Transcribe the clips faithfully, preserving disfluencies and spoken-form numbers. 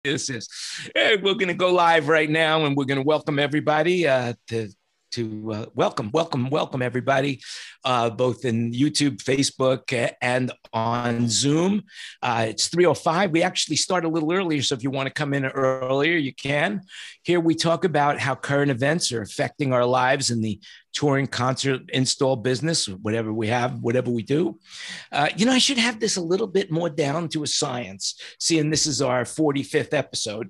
this is. Hey, we're going to go live right now, and we're going to welcome everybody uh, to to uh, welcome, welcome, welcome everybody, uh, both in YouTube, Facebook, and on Zoom. Uh, it's three oh five. We actually start a little earlier, so if you want to come in earlier, you can. Here we talk about how current events are affecting our lives in the touring, concert, install business, whatever we have, whatever we do. Uh, you know, I should have this a little bit more down to a science, seeing this is our forty-fifth episode.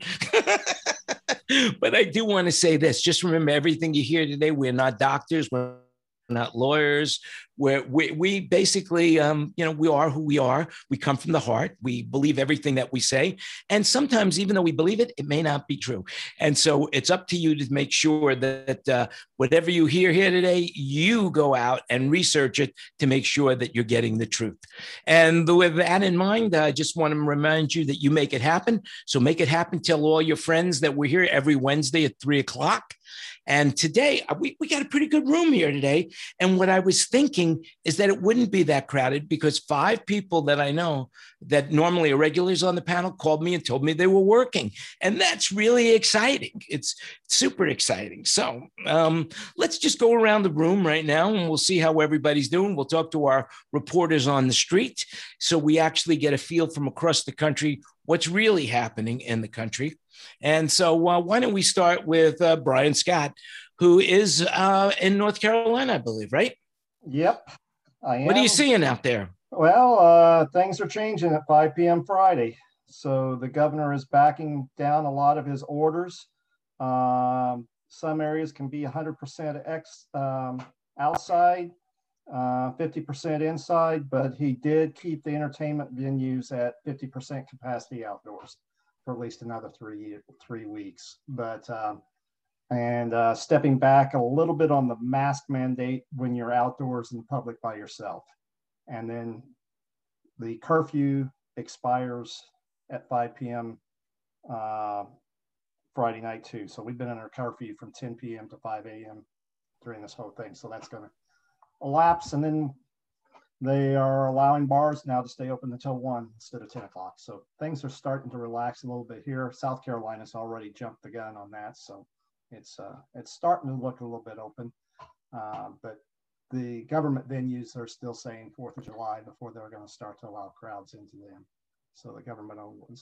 But I do want to say this. Just remember, everything you hear today, we're not doctors, we're not lawyers. We're, we we basically, um, you know, we are who we are. We come from the heart. We believe everything that we say. And sometimes, even though we believe it, it may not be true. And so it's up to you to make sure that uh, whatever you hear here today, you go out and research it to make sure that you're getting the truth. And with that in mind, I just want to remind you that you make it happen. So make it happen. Tell all your friends that we're here every Wednesday at three o'clock. And today, we, we got a pretty good room here today. And what I was thinking is that it wouldn't be that crowded because five people that I know that normally are regulars on the panel called me and told me they were working. And that's really exciting. It's super exciting. So um, let's just go around the room right now and we'll see how everybody's doing. We'll talk to our reporters on the street so we actually get a feel from across the country what's really happening in the country. And so uh, why don't we start with uh, Brian Scott, who is uh, in North Carolina, I believe, right? Yep, I am. What are you seeing out there? Well, uh, things are changing at five p.m. Friday. So the governor is backing down a lot of his orders. Um, some areas can be one hundred percent ex, um, outside, uh, fifty percent inside, but he did keep the entertainment venues at fifty percent capacity outdoors for at least another three three weeks. But um, and uh, stepping back a little bit on the mask mandate when you're outdoors in public by yourself. And then the curfew expires at five p.m. Uh, Friday night too. So we've been under curfew from ten p.m. to five a.m. during this whole thing. So that's going to elapse. And then they are allowing bars now to stay open until one instead of ten o'clock. So things are starting to relax a little bit here. South Carolina's already jumped the gun on that. So it's uh, it's starting to look a little bit open. Uh, but the government venues are still saying fourth of July before they're going to start to allow crowds into them. So the government owned ones.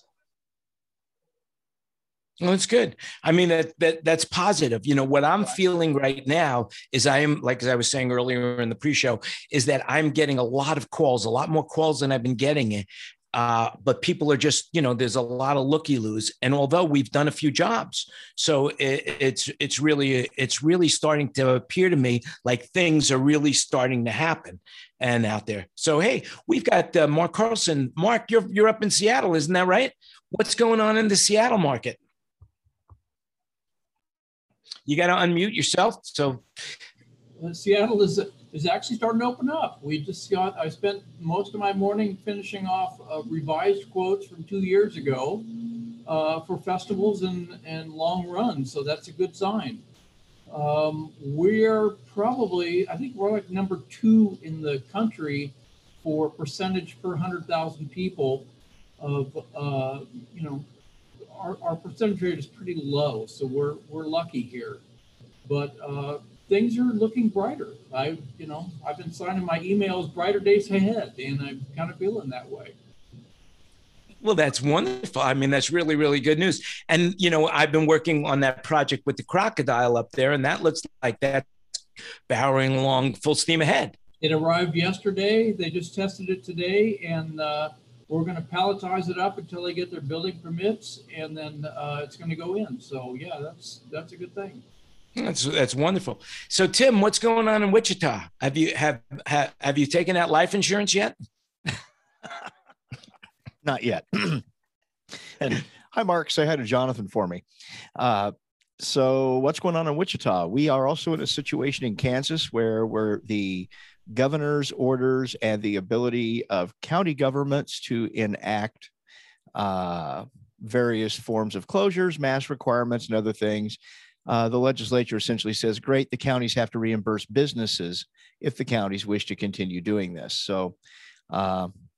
Well, it's good. I mean, that, that that's positive. You know, what I'm feeling right now is I am, like as I was saying earlier in the pre-show, is that I'm getting a lot of calls, a lot more calls than I've been getting. Uh, but people are just, you know, there's a lot of looky-loos. And although we've done a few jobs, so it, it's it's really it's really starting to appear to me like things are really starting to happen and out there. So, hey, we've got uh, Mark Carlson. Mark, you're you're up in Seattle, isn't that right? What's going on in the Seattle market? You got to unmute yourself. So uh, Seattle is is actually starting to open up. We just got, I spent most of my morning finishing off uh, revised quotes from two years ago uh, for festivals and, and long runs. So that's a good sign. Um, we're probably, I think we're like number two in the country for percentage per one hundred thousand people of, uh, you know, Our, our percentage rate is pretty low, so we're we're lucky here, but uh, things are looking brighter. I, you know, I've been signing my emails brighter days ahead, and I'm kind of feeling that way. Well, that's wonderful. I mean, that's really, really good news. And, you know, I've been working on that project with the crocodile up there, and that looks like that's powering along full steam ahead. It arrived yesterday. They just tested it today, and uh, we're going to palletize it up until they get their building permits, and then uh, it's going to go in. So, yeah, that's that's a good thing. That's that's wonderful. So, Tim, what's going on in Wichita? Have you have have, have you taken out life insurance yet? Not yet. And hi, Mark. Say hi to Jonathan for me. Uh, so, what's going on in Wichita? We are also in a situation in Kansas where we're the governor's orders and the ability of county governments to enact uh, various forms of closures, mask requirements, and other things. Uh, the legislature essentially says, great, the counties have to reimburse businesses if the counties wish to continue doing this. So uh,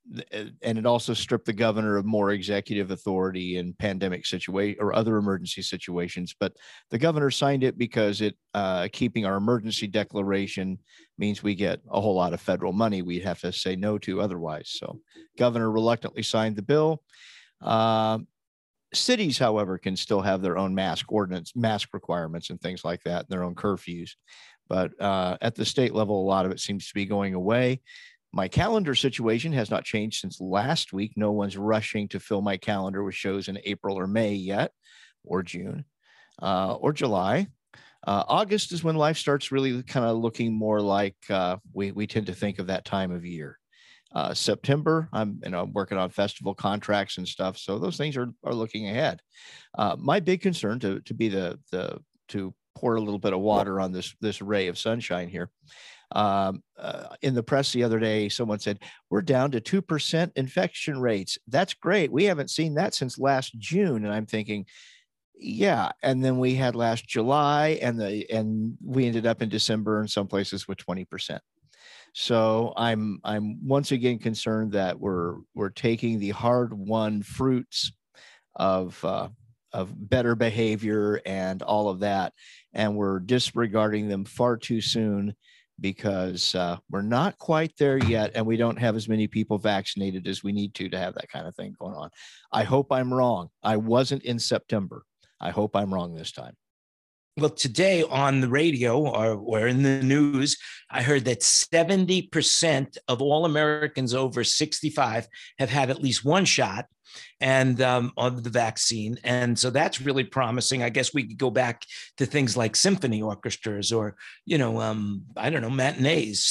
and it also stripped the governor of more executive authority in pandemic situation or other emergency situations. But the governor signed it because it uh, keeping our emergency declaration means we get a whole lot of federal money we'd have to say no to otherwise. So governor reluctantly signed the bill. Uh, cities, however, can still have their own mask ordinance, mask requirements and things like that, and their own curfews. But uh, at the state level, a lot of it seems to be going away. My calendar situation has not changed since last week. No one's rushing to fill my calendar with shows in April or May yet, or June, uh, or July. Uh, August is when life starts really kind of looking more like uh, we, we tend to think of that time of year. Uh, September, I'm you know working on festival contracts and stuff, so those things are are looking ahead. Uh, my big concern to to be the the to pour a little bit of water on this this ray of sunshine here. Um, uh, in the press the other day, someone said, we're down to two percent infection rates. That's great. We haven't seen that since last June. And I'm thinking, yeah. And then we had last July and the, and we ended up in December in some places with twenty percent. So I'm, I'm once again concerned that we're, we're taking the hard won fruits of, uh, of better behavior and all of that, and we're disregarding them far too soon, because uh, we're not quite there yet, and we don't have as many people vaccinated as we need to to have that kind of thing going on. I hope I'm wrong. I wasn't in September. I hope I'm wrong this time. Well, today on the radio or, or in the news, I heard that seventy percent of all Americans over sixty-five have had at least one shot and um, of the vaccine. And so that's really promising. I guess we could go back to things like symphony orchestras or, you know, um, I don't know, matinees.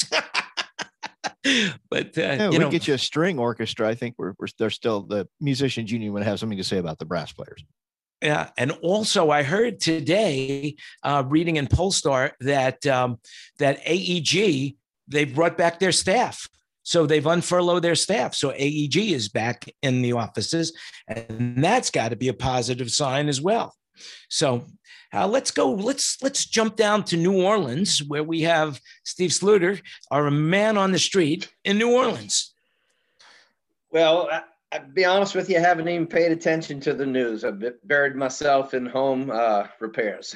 But, uh, yeah, you we know, get you a string orchestra. I think we're, we're there's still the musicians union would have something to say about the brass players. Yeah. And also I heard today, uh, reading in Polestar that, um, that A E G, they've brought back their staff. So they've unfurloughed their staff. So A E G is back in the offices, and that's got to be a positive sign as well. So uh, let's go. Let's let's jump down to New Orleans, where we have Steve Sluter, our man on the street in New Orleans. Well, I, I'll be honest with you, I haven't even paid attention to the news. I've buried myself in home uh, repairs.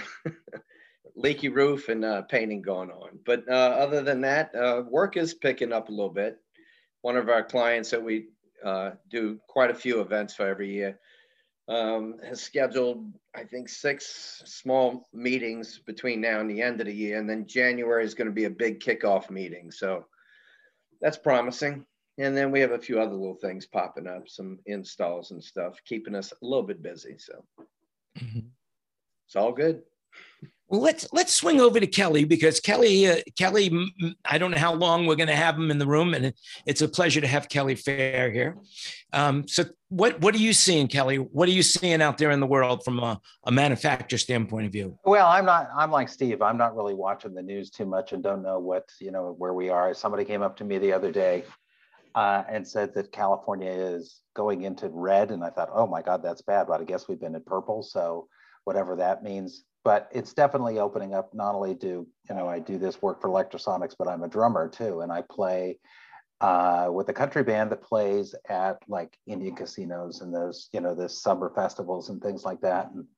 Leaky roof and uh, painting going on. But uh, other than that, uh, work is picking up a little bit. One of our clients that we uh, do quite a few events for every year um, has scheduled, I think, six small meetings between now and the end of the year. And then January is going to be a big kickoff meeting. So that's promising. And then we have a few other little things popping up, some installs and stuff, keeping us a little bit busy. So mm-hmm. It's all good. Well, let's let's swing over to Kelly, because Kelly, uh, Kelly, I don't know how long we're going to have him in the room, and it, it's a pleasure to have Kelly Fair here. Um, so, what what are you seeing, Kelly? What are you seeing out there in the world from a, a manufacturer standpoint of view? Well, I'm not. I'm like Steve. I'm not really watching the news too much, and don't know what you know where we are. Somebody came up to me the other day uh, and said that California is going into red, and I thought, oh my God, that's bad. But I guess we've been in purple, so whatever that means. But it's definitely opening up. Not only do, you know, I do this work for Electrosonics, but I'm a drummer too. And I play uh, with a country band that plays at like Indian casinos and those, you know, those summer festivals and things like that. And,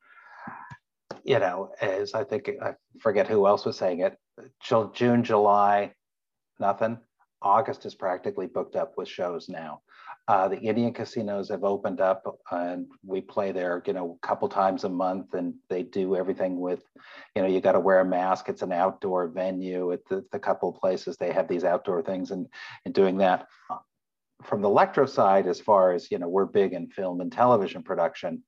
you know, as I think, I forget who else was saying it, June, July, nothing. August is practically booked up with shows now. Uh, the Indian casinos have opened up and we play there, you know, a couple times a month, and they do everything with, you know, you got to wear a mask. It's an outdoor venue. At the, the couple of places, they have these outdoor things and, and doing that. From the electro side, as far as, you know, we're big in film and television production,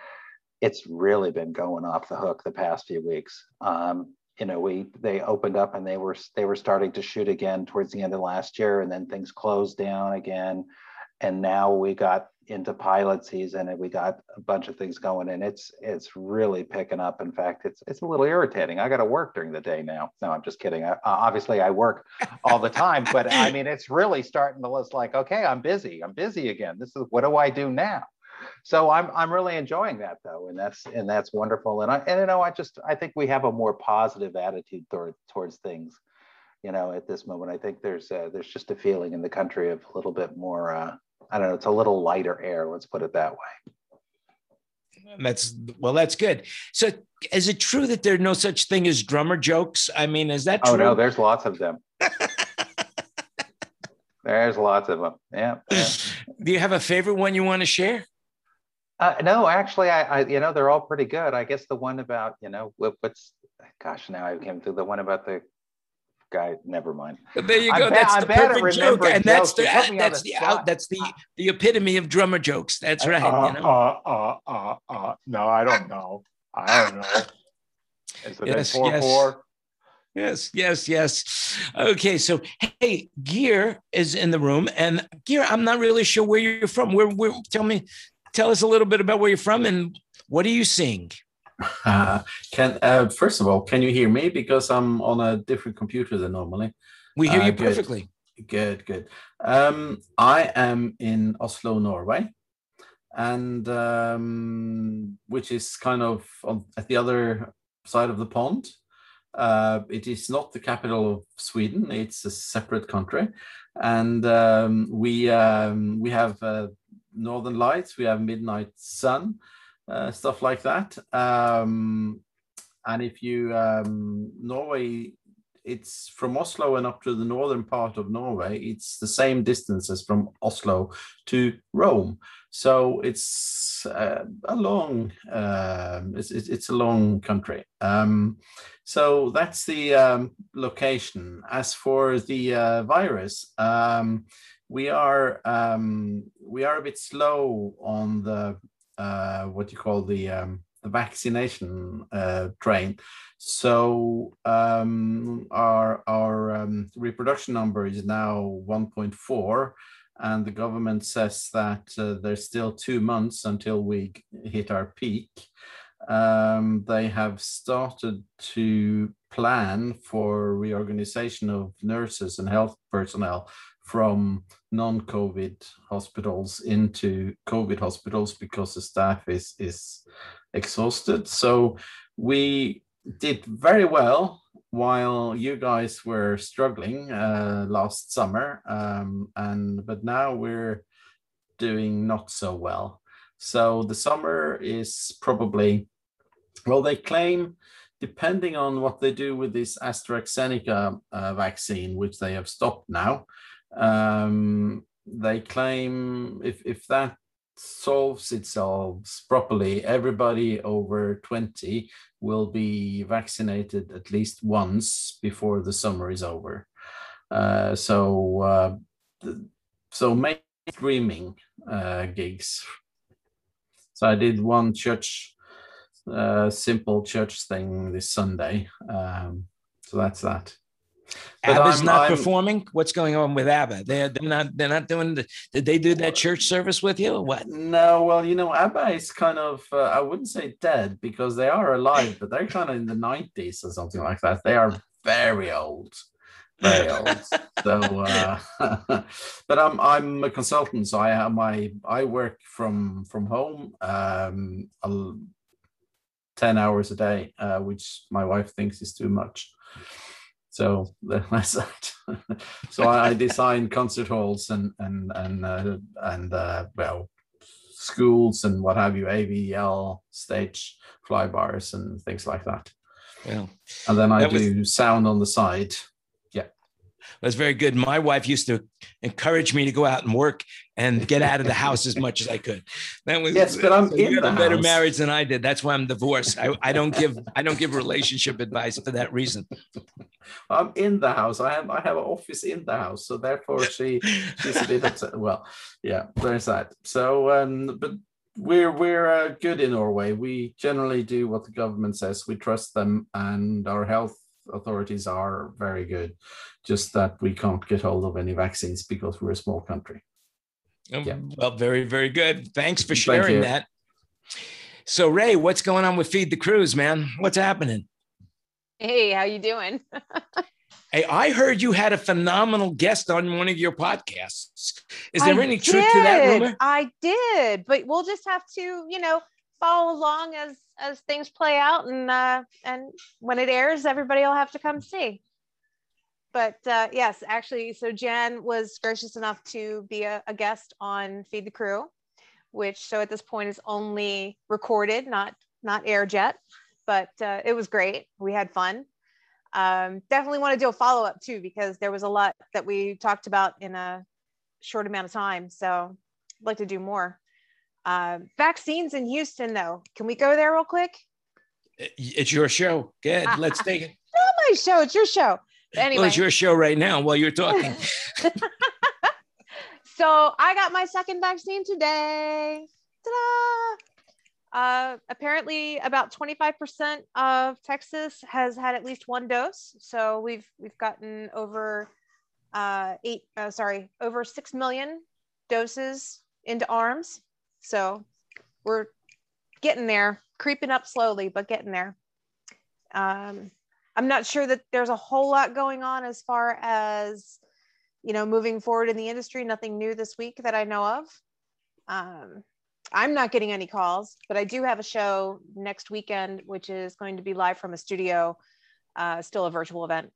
it's really been going off the hook the past few weeks. Um, you know, we they opened up and they were they were starting to shoot again towards the end of last year, and then things closed down again. And now we got into pilot season and we got a bunch of things going, and it's it's really picking up. In fact, it's it's a little irritating. I got to work during the day now. No, I'm just kidding. I, obviously, I work all the time, but I mean, it's really starting to look like, okay, I'm busy. I'm busy again. This is what do I do now? So I'm I'm really enjoying that though, and that's and that's wonderful. And I and you know I just I think we have a more positive attitude toward, towards things. you know, at this moment. I think there's uh, there's just a feeling in the country of a little bit more, uh, I don't know, it's a little lighter air, let's put it that way. That's, well, that's good. So is it true that there's no such thing as drummer jokes? I mean, is that true? Oh, no, there's lots of them. There's lots of them. Yeah, yeah. Do you have a favorite one you want to share? Uh, no, actually, I, I, you know, they're all pretty good. I guess the one about, you know, what, what's, gosh, now I came through the one about the guy. Never mind. But there you I'm go. ba- that's I'm the bad at perfect joke, remembering and that's the jokes. You put me on that's the the spot. out. That's the the epitome of drummer jokes. That's right. Uh, you know? uh, uh, uh, uh, no, I don't know. I don't know. Is it Yes, four yes. four? Yes, yes, yes. Okay, so hey, Gear is in the room, and Gear, I'm not really sure where you're from. Where, where? Tell me, tell us a little bit about where you're from, and what are you seeing? Uh, can uh, first of all, can you hear me? Because I'm on a different computer than normally. We hear Uh, you good. perfectly. Good, good. Um, I am in Oslo, Norway, and um, which is kind of on, at the other side of the pond. Uh, it is not the capital of Sweden; it's a separate country, and um, we um, we have uh, northern lights, we have midnight sun, uh, stuff like that. Um, and if you um, Norway, it's from Oslo and up to the northern part of Norway. It's the same distance as from Oslo to Rome. So it's uh, a long, uh, it's, it's a long country. Um, so that's the um, location. As for the uh, virus, um, we are um, we are a bit slow on the uh, what you call the um, the vaccination uh, train. So um, our our um, reproduction number is now one point four, and the government says that uh, there's still two months until we hit our peak. Um, they have started to plan for reorganization of nurses and health personnel from non-COVID hospitals into COVID hospitals because the staff is is exhausted. So we did very well while you guys were struggling uh, last summer, um, and but now we're doing not so well. So the summer is probably, well, they claim, depending on what they do with this AstraZeneca uh, vaccine, which they have stopped now, um, they claim if, if that solves itself properly, everybody over twenty will be vaccinated at least once before the summer is over. Uh, so, uh, so mainstreaming uh, gigs. So I did one church, uh, simple church thing this Sunday. Um, so that's that. But ABBA's I'm- not I'm- performing. What's going on with ABBA? They're they're not they're not doing. The, did they do that church service with you or what? No, well, you know, ABBA is kind of, uh, I wouldn't say dead because they are alive, but they're kind of in the nineties or something like that. They are very old, very old. So, uh, but I'm I'm a consultant, so I have my I work from from home, um, a- ten hours a day, uh, which my wife thinks is too much. So that's that. So I, I design concert halls and and and uh, and uh, well, schools and what have you, A V L, stage flybars and things like that. Well, And then I that was- do sound on the side. Yeah. that's very good. My wife used to encourage me to go out and work and get out of the house as much as I could. That was Yes, but I'm so you in had the a better house. marriage than I did. That's why I'm divorced. I, I don't give I don't give relationship advice for that reason. I'm in the house. I have I have an office in the house, so therefore she she's a bit upset. Well, yeah, there's that. So, um, but we're we're uh, good in Norway. We generally do what the government says. We trust them, and our health authorities are very good. Just that we can't get hold of any vaccines because we're a small country. Yeah. Well, very, very good. Thanks for Thank sharing you. that. So, Ray, what's going on with Feed the Cruise, man? What's happening? Hey, how you doing? Hey, I heard you had a phenomenal guest on one of your podcasts. Is there I any truth to that did. rumor? I did, but we'll just have to, you know, follow along as as things play out, and uh, and when it airs, everybody will have to come see. but uh, yes, actually, so Jan was gracious enough to be a, a guest on Feed the Crew, which so at this point is only recorded, not not airjet, but uh, it was great. We had fun. Um, definitely want to do a follow-up too, because there was a lot that we talked about in a short amount of time. So I'd like to do more. Uh, vaccines in Houston, though. Can we go there real quick? It's your show. Good. Let's take it. Not my show. It's your show. But anyway. Well, it's your show right now while you're talking. So I got my second vaccine today. Ta-da! Uh, apparently, about twenty-five percent of Texas has had at least one dose. So we've we've gotten over uh, eight. Uh, sorry, over six million doses into arms. So we're getting there, creeping up slowly, but getting there. Um, I'm not sure that there's a whole lot going on as far as, you know, moving forward in the industry. Nothing new this week that I know of. Um, I'm not getting any calls, but I do have a show next weekend, which is going to be live from a studio, uh, still a virtual event.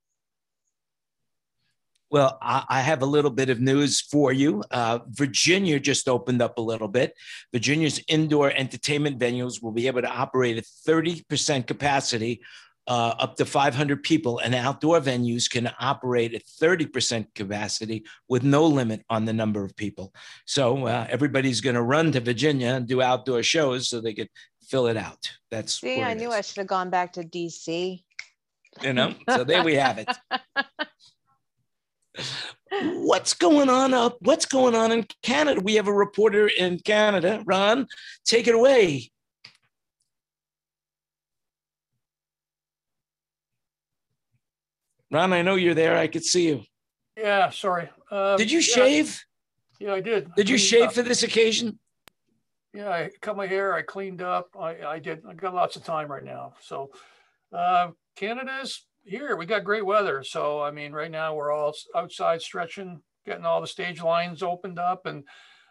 Well, I, I have a little bit of news for you. Uh, Virginia just opened up a little bit. Virginia's indoor entertainment venues will be able to operate at thirty percent capacity, uh, up to five hundred people, and outdoor venues can operate at thirty percent capacity with no limit on the number of people. So uh, everybody's going to run to Virginia and do outdoor shows so they could fill it out. That's See, I knew is. I should have gone back to D C. You know, so there we have it. What's going on up? What's going on in Canada? We have a reporter in Canada. Ron, take it away. Ron, I know you're there. I could see you. Yeah, sorry. Um, did you yeah, shave? Yeah, I did. Did you shave up. for this occasion? Yeah, I cut my hair. I cleaned up. I, I did. I got lots of time right now. So uh, Canada's here. We got great weather. So, I mean, right now we're all outside stretching, getting all the stage lines opened up and,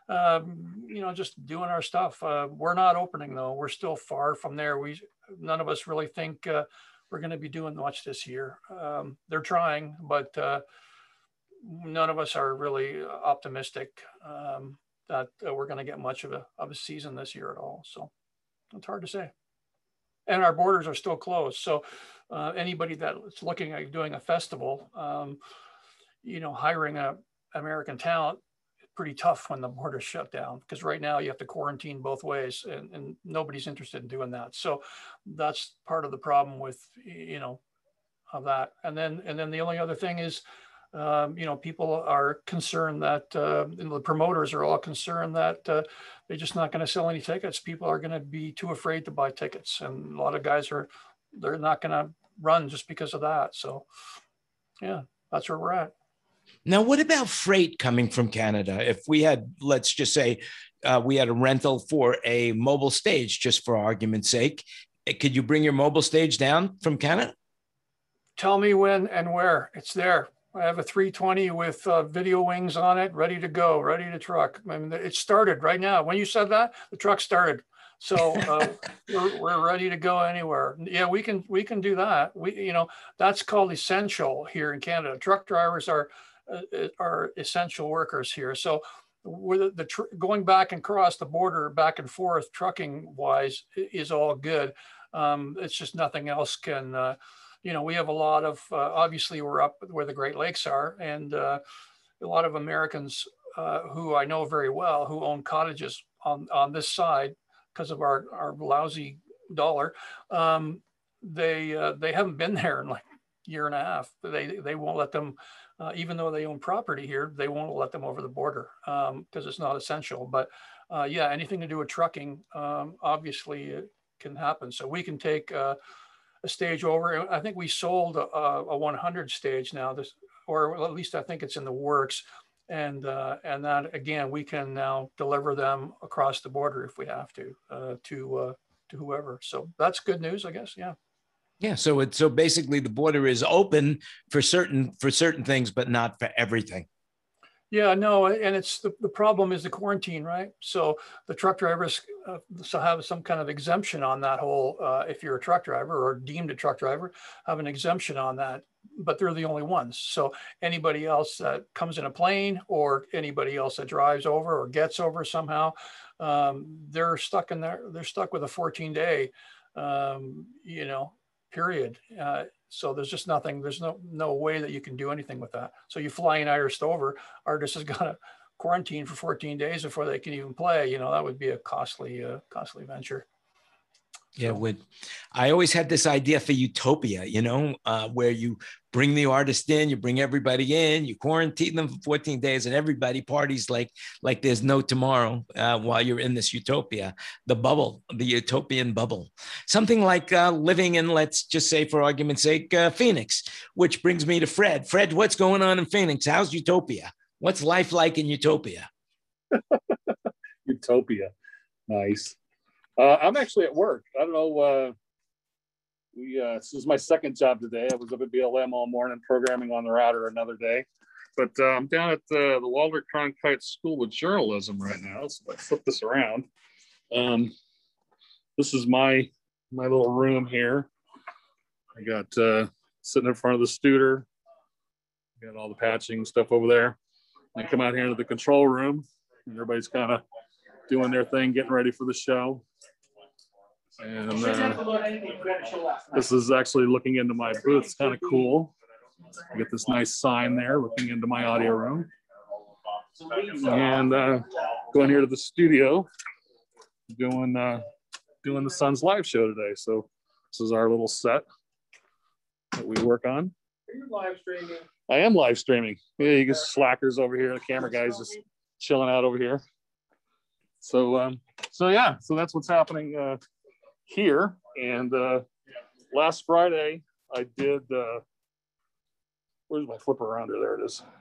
um, you know, just doing our stuff. Uh, we're not opening though. We're still far from there. We, none of us really think uh, we're going to be doing much this year. Um, they're trying, but uh, none of us are really optimistic um, that uh, we're going to get much of a, of a season this year at all. So it's hard to say. And our borders are still closed. So uh, anybody that's looking at doing a festival, um, you know, hiring a American talent, pretty tough when the borders shut down, because right now you have to quarantine both ways and, and nobody's interested in doing that. So that's part of the problem with, you know, of that. And then, and then the only other thing is, Um, you know, people are concerned that uh, you know, the promoters are all concerned that uh, they're just not going to sell any tickets. People are going to be too afraid to buy tickets. And a lot of guys are, they're not going to run just because of that. So, yeah, that's where we're at. Now, what about freight coming from Canada? If we had, let's just say, uh, we had a rental for a mobile stage, just for argument's sake, could you bring your mobile stage down from Canada? Tell me when and where. It's there. I have a three twenty with uh, video wings on it, ready to go, ready to truck. I mean, it started right now. When you said that, the truck started. So uh, we're, we're ready to go anywhere. Yeah, we can we can do that. We, you know, that's called essential here in Canada. Truck drivers are uh, are essential workers here. So with the tr- going back and across the border, back and forth, trucking wise, is all good. Um, it's just nothing else can. Uh, You know, we have a lot of, uh, obviously we're up where the Great Lakes are, and uh, a lot of Americans uh, who I know very well, who own cottages on, on this side because of our, our lousy dollar. Um, they uh, they haven't been there in like a year and a half. They, they won't let them, uh, even though they own property here, they won't let them over the border because um, it's not essential. But uh, yeah, anything to do with trucking, um, obviously it can happen. So we can take, uh, a stage over. I think we sold a, a one hundred stage now, this, or at least I think it's in the works. And uh, and that again, we can now deliver them across the border if we have to, uh, to uh, to whoever. So that's good news, I guess. Yeah. Yeah. So it's so basically the border is open for certain for certain things, but not for everything. Yeah, no, and it's the, the problem is the quarantine, right? So the truck drivers uh, so have some kind of exemption on that whole, uh, if you're a truck driver or deemed a truck driver, have an exemption on that but they're the only ones. So anybody else that comes in a plane or anybody else that drives over or gets over somehow, um, they're stuck in there. They're stuck with a fourteen day, um, you know, period. Uh, so there's just nothing, there's no, no way that you can do anything with that. So you fly an artist over, artist is gonna quarantine for fourteen days before they can even play. You know, that would be a costly, uh, costly venture. Yeah, would. I always had this idea for utopia, you know, uh, where you bring the artist in, you bring everybody in, you quarantine them for fourteen days, and everybody parties like like there's no tomorrow uh, while you're in this utopia, the bubble, the utopian bubble. Something like uh, living in, let's just say for argument's sake, uh, Phoenix, which brings me to Fred. Fred, what's going on in Phoenix? How's utopia? What's life like in utopia? Utopia. Nice. Uh, I'm actually at work. I don't know. Uh, we uh, this is my second job today. I was up at B L M all morning programming on the router another day. But uh, I'm down at uh, the Waldorf Cronkite School of Journalism right now. So I flip this around. Um, this is my my little room here. I got uh, sitting in front of the Studer. Got all the patching stuff over there. I come out here into the control room, and everybody's kind of doing their thing, getting ready for the show. And uh, this is actually looking into my booth. It's kind of cool. I get this nice sign there looking into my audio room. And uh, going here to the studio, doing uh, doing the Suns live show today. So this is our little set that we work on. Are you live streaming? I am live streaming. Yeah, you get slackers over here. The camera guy's just chilling out over here. So, um, so yeah, so that's what's happening uh, here. And uh, last Friday, I did, uh, where's my flipper rounder? There it is.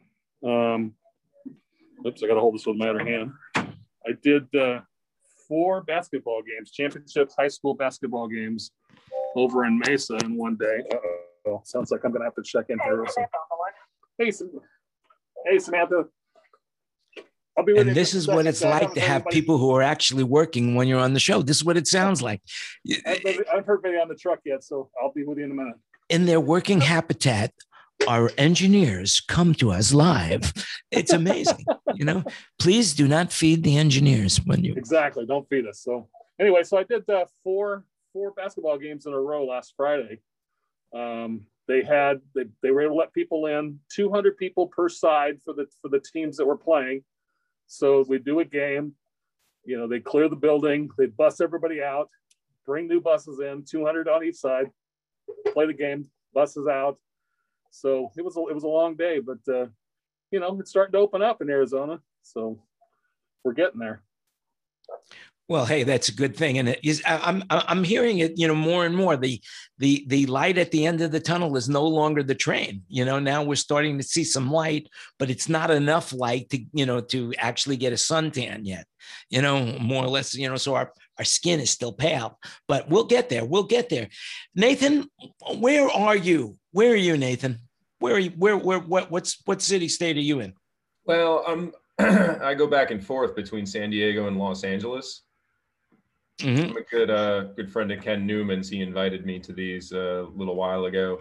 Um, oops, I got to hold this with my other hand. I did uh, four basketball games, championship high school basketball games over in Mesa in one day. Uh-oh, sounds like I'm going to have to check in here. So. Hey, hey, Samantha. I'll be with and this is what it's like to have people who are actually working when you're on the show. This is what it sounds like. I haven't heard anybody on the truck yet, so I'll be with you in a minute. In their working habitat, our engineers come to us live. It's amazing. You know, please do not feed the engineers when you. Exactly. Don't feed us. So anyway, so I did uh, four, four basketball games in a row last Friday. Um, they had, they, they were able to let people in, two hundred people per side for the, for the teams that were playing. So we do a game, you know, they clear the building, they bus everybody out, bring new buses in, two hundred on each side, play the game, buses out. So it was a, it was a long day, but, uh, you know, it's starting to open up in Arizona. So we're getting there. Well, hey, that's a good thing, and it is. I'm I'm hearing it, you know, more and more. The the the light at the end of the tunnel is no longer the train. You know, now we're starting to see some light, but it's not enough light to, you know, to actually get a suntan yet. You know, more or less. You know, so our our skin is still pale, but we'll get there. We'll get there. Nathan, where are you? Where are you, Nathan? Where are you? Where where what what's what city state are you in? Well, um, I go back and forth between San Diego and Los Angeles. Mm-hmm. I'm a good, uh, good friend of Ken Newman's. He invited me to these uh, a little while ago.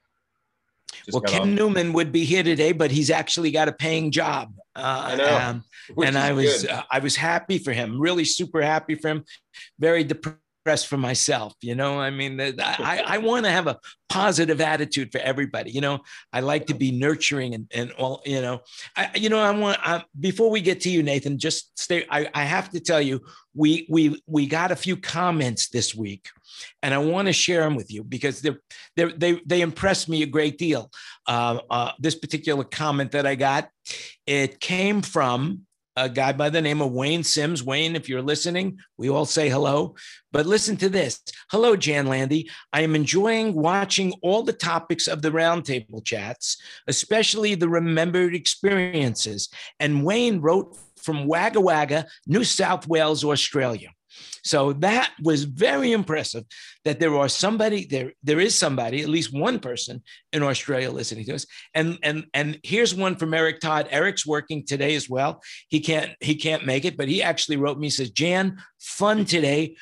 Just well, Ken on. Newman would be here today, but he's actually got a paying job. Uh, I know, um, and I was, uh, I was happy for him. Really, super happy for him. Very depressed for myself. You know, I mean, I, I want to have a positive attitude for everybody. You know, I like to be nurturing and, and all. You know, I, you know, I want. I, before we get to you, Nathan, just stay. I, I have to tell you. We we we got a few comments this week, and I want to share them with you because they they they they impressed me a great deal. Uh, uh, this particular comment that I got, it came from a guy by the name of Wayne Sims. Wayne, if you're listening, we all say hello. But listen to this. Hello, Jan Landy. I am enjoying watching all the topics of the roundtable chats, especially the remembered experiences. And Wayne wrote from Wagga Wagga, New South Wales, Australia. So that was very impressive that there are somebody there, there is somebody, at least one person in Australia listening to us. And, and, and here's one from Eric Todd. Eric's working today as well. He can't, he can't make it, but he actually wrote me, says, Jan, fun today.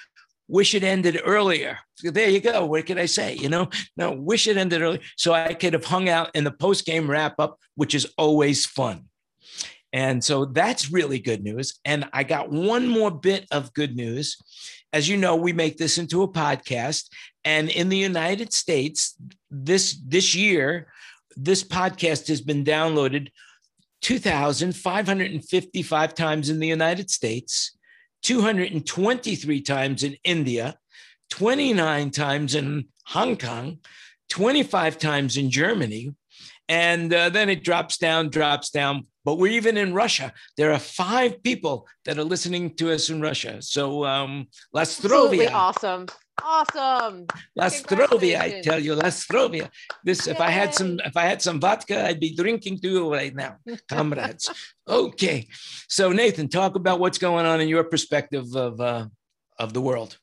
wish it ended earlier. So there you go. What can I say? You know, no, wish it ended earlier so I could have hung out in the post-game wrap-up, which is always fun. And so that's really good news. And I got one more bit of good news. As you know, we make this into a podcast. And in the United States, this, this year, this podcast has been downloaded two thousand five hundred fifty-five times in the United States, two hundred twenty-three times in India, twenty-nine times in Hong Kong, twenty-five times in Germany. And uh, then it drops down, drops down. But we're even in Russia. There are five people that are listening to us in Russia. So um, Absolutely Lastrovia. awesome. Awesome. Lastrovia, I tell you, Lastrovia. This, if I had some, if I had some vodka, I'd be drinking to you right now, comrades. Okay. So Nathan, talk about what's going on in your perspective of uh, of the world.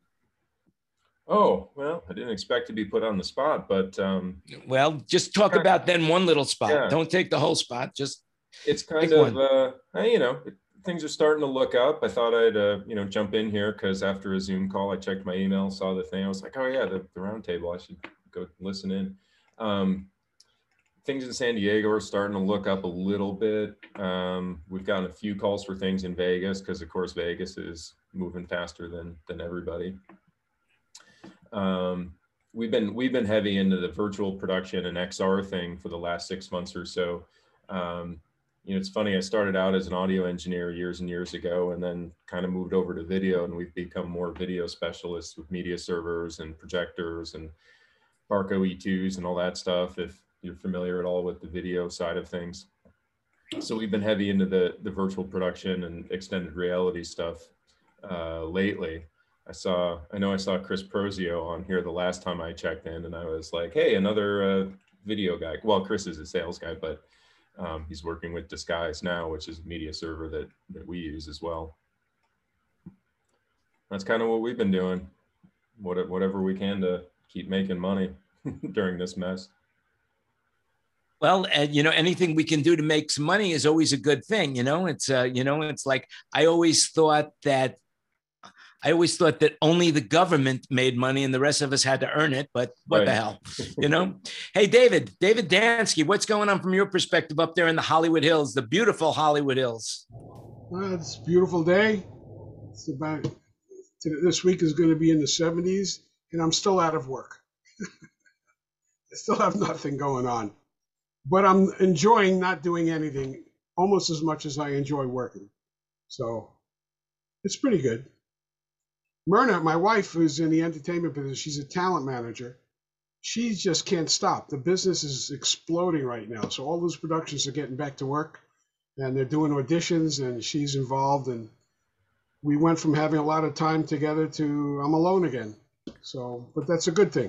Oh, well, I didn't expect to be put on the spot, but um, well, just talk about then one little spot. Yeah. Don't take the whole spot. Just it's kind of uh, you know, things are starting to look up. I thought I'd uh, you know, jump in here because after a Zoom call, I checked my email, saw the thing. I was like, oh yeah, the, the round table. I should go listen in. Um, things in San Diego are starting to look up a little bit. Um, we've gotten a few calls for things in Vegas because, of course, Vegas is moving faster than than everybody. Um, we've been we've been heavy into the virtual production and X R thing for the last six months or so. Um, you know, it's funny. I started out as an audio engineer years and years ago, and then kind of moved over to video, and we've become more video specialists with media servers and projectors and Barco E twos and all that stuff. If you're familiar at all with the video side of things, so we've been heavy into the the virtual production and extended reality stuff uh, lately. I saw, I know I saw Chris Prozio on here the last time I checked in, and I was like, hey, another uh, video guy. Well, Chris is a sales guy, but um, he's working with Disguise now, which is a media server that, that we use as well. That's kind of what we've been doing, what, whatever we can to keep making money during this mess. Well, and you know, anything we can do to make some money is always a good thing. You know, it's, uh, you know, it's like, I always thought that I always thought that only the government made money and the rest of us had to earn it, but what Right. the hell, you know? Hey, David, David Dansky, what's going on from your perspective up there in the Hollywood Hills, the beautiful Hollywood Hills? Well, it's a beautiful day. It's about, this week is going to be in the seventies, and I'm still out of work. I still have nothing going on, but I'm enjoying not doing anything almost as much as I enjoy working. So it's pretty good. Myrna, my wife, who's in the entertainment business, she's a talent manager. She just can't stop. The business is exploding right now. So all those productions are getting back to work, and they're doing auditions, and she's involved. And we went from having a lot of time together to I'm alone again. So, but that's a good thing.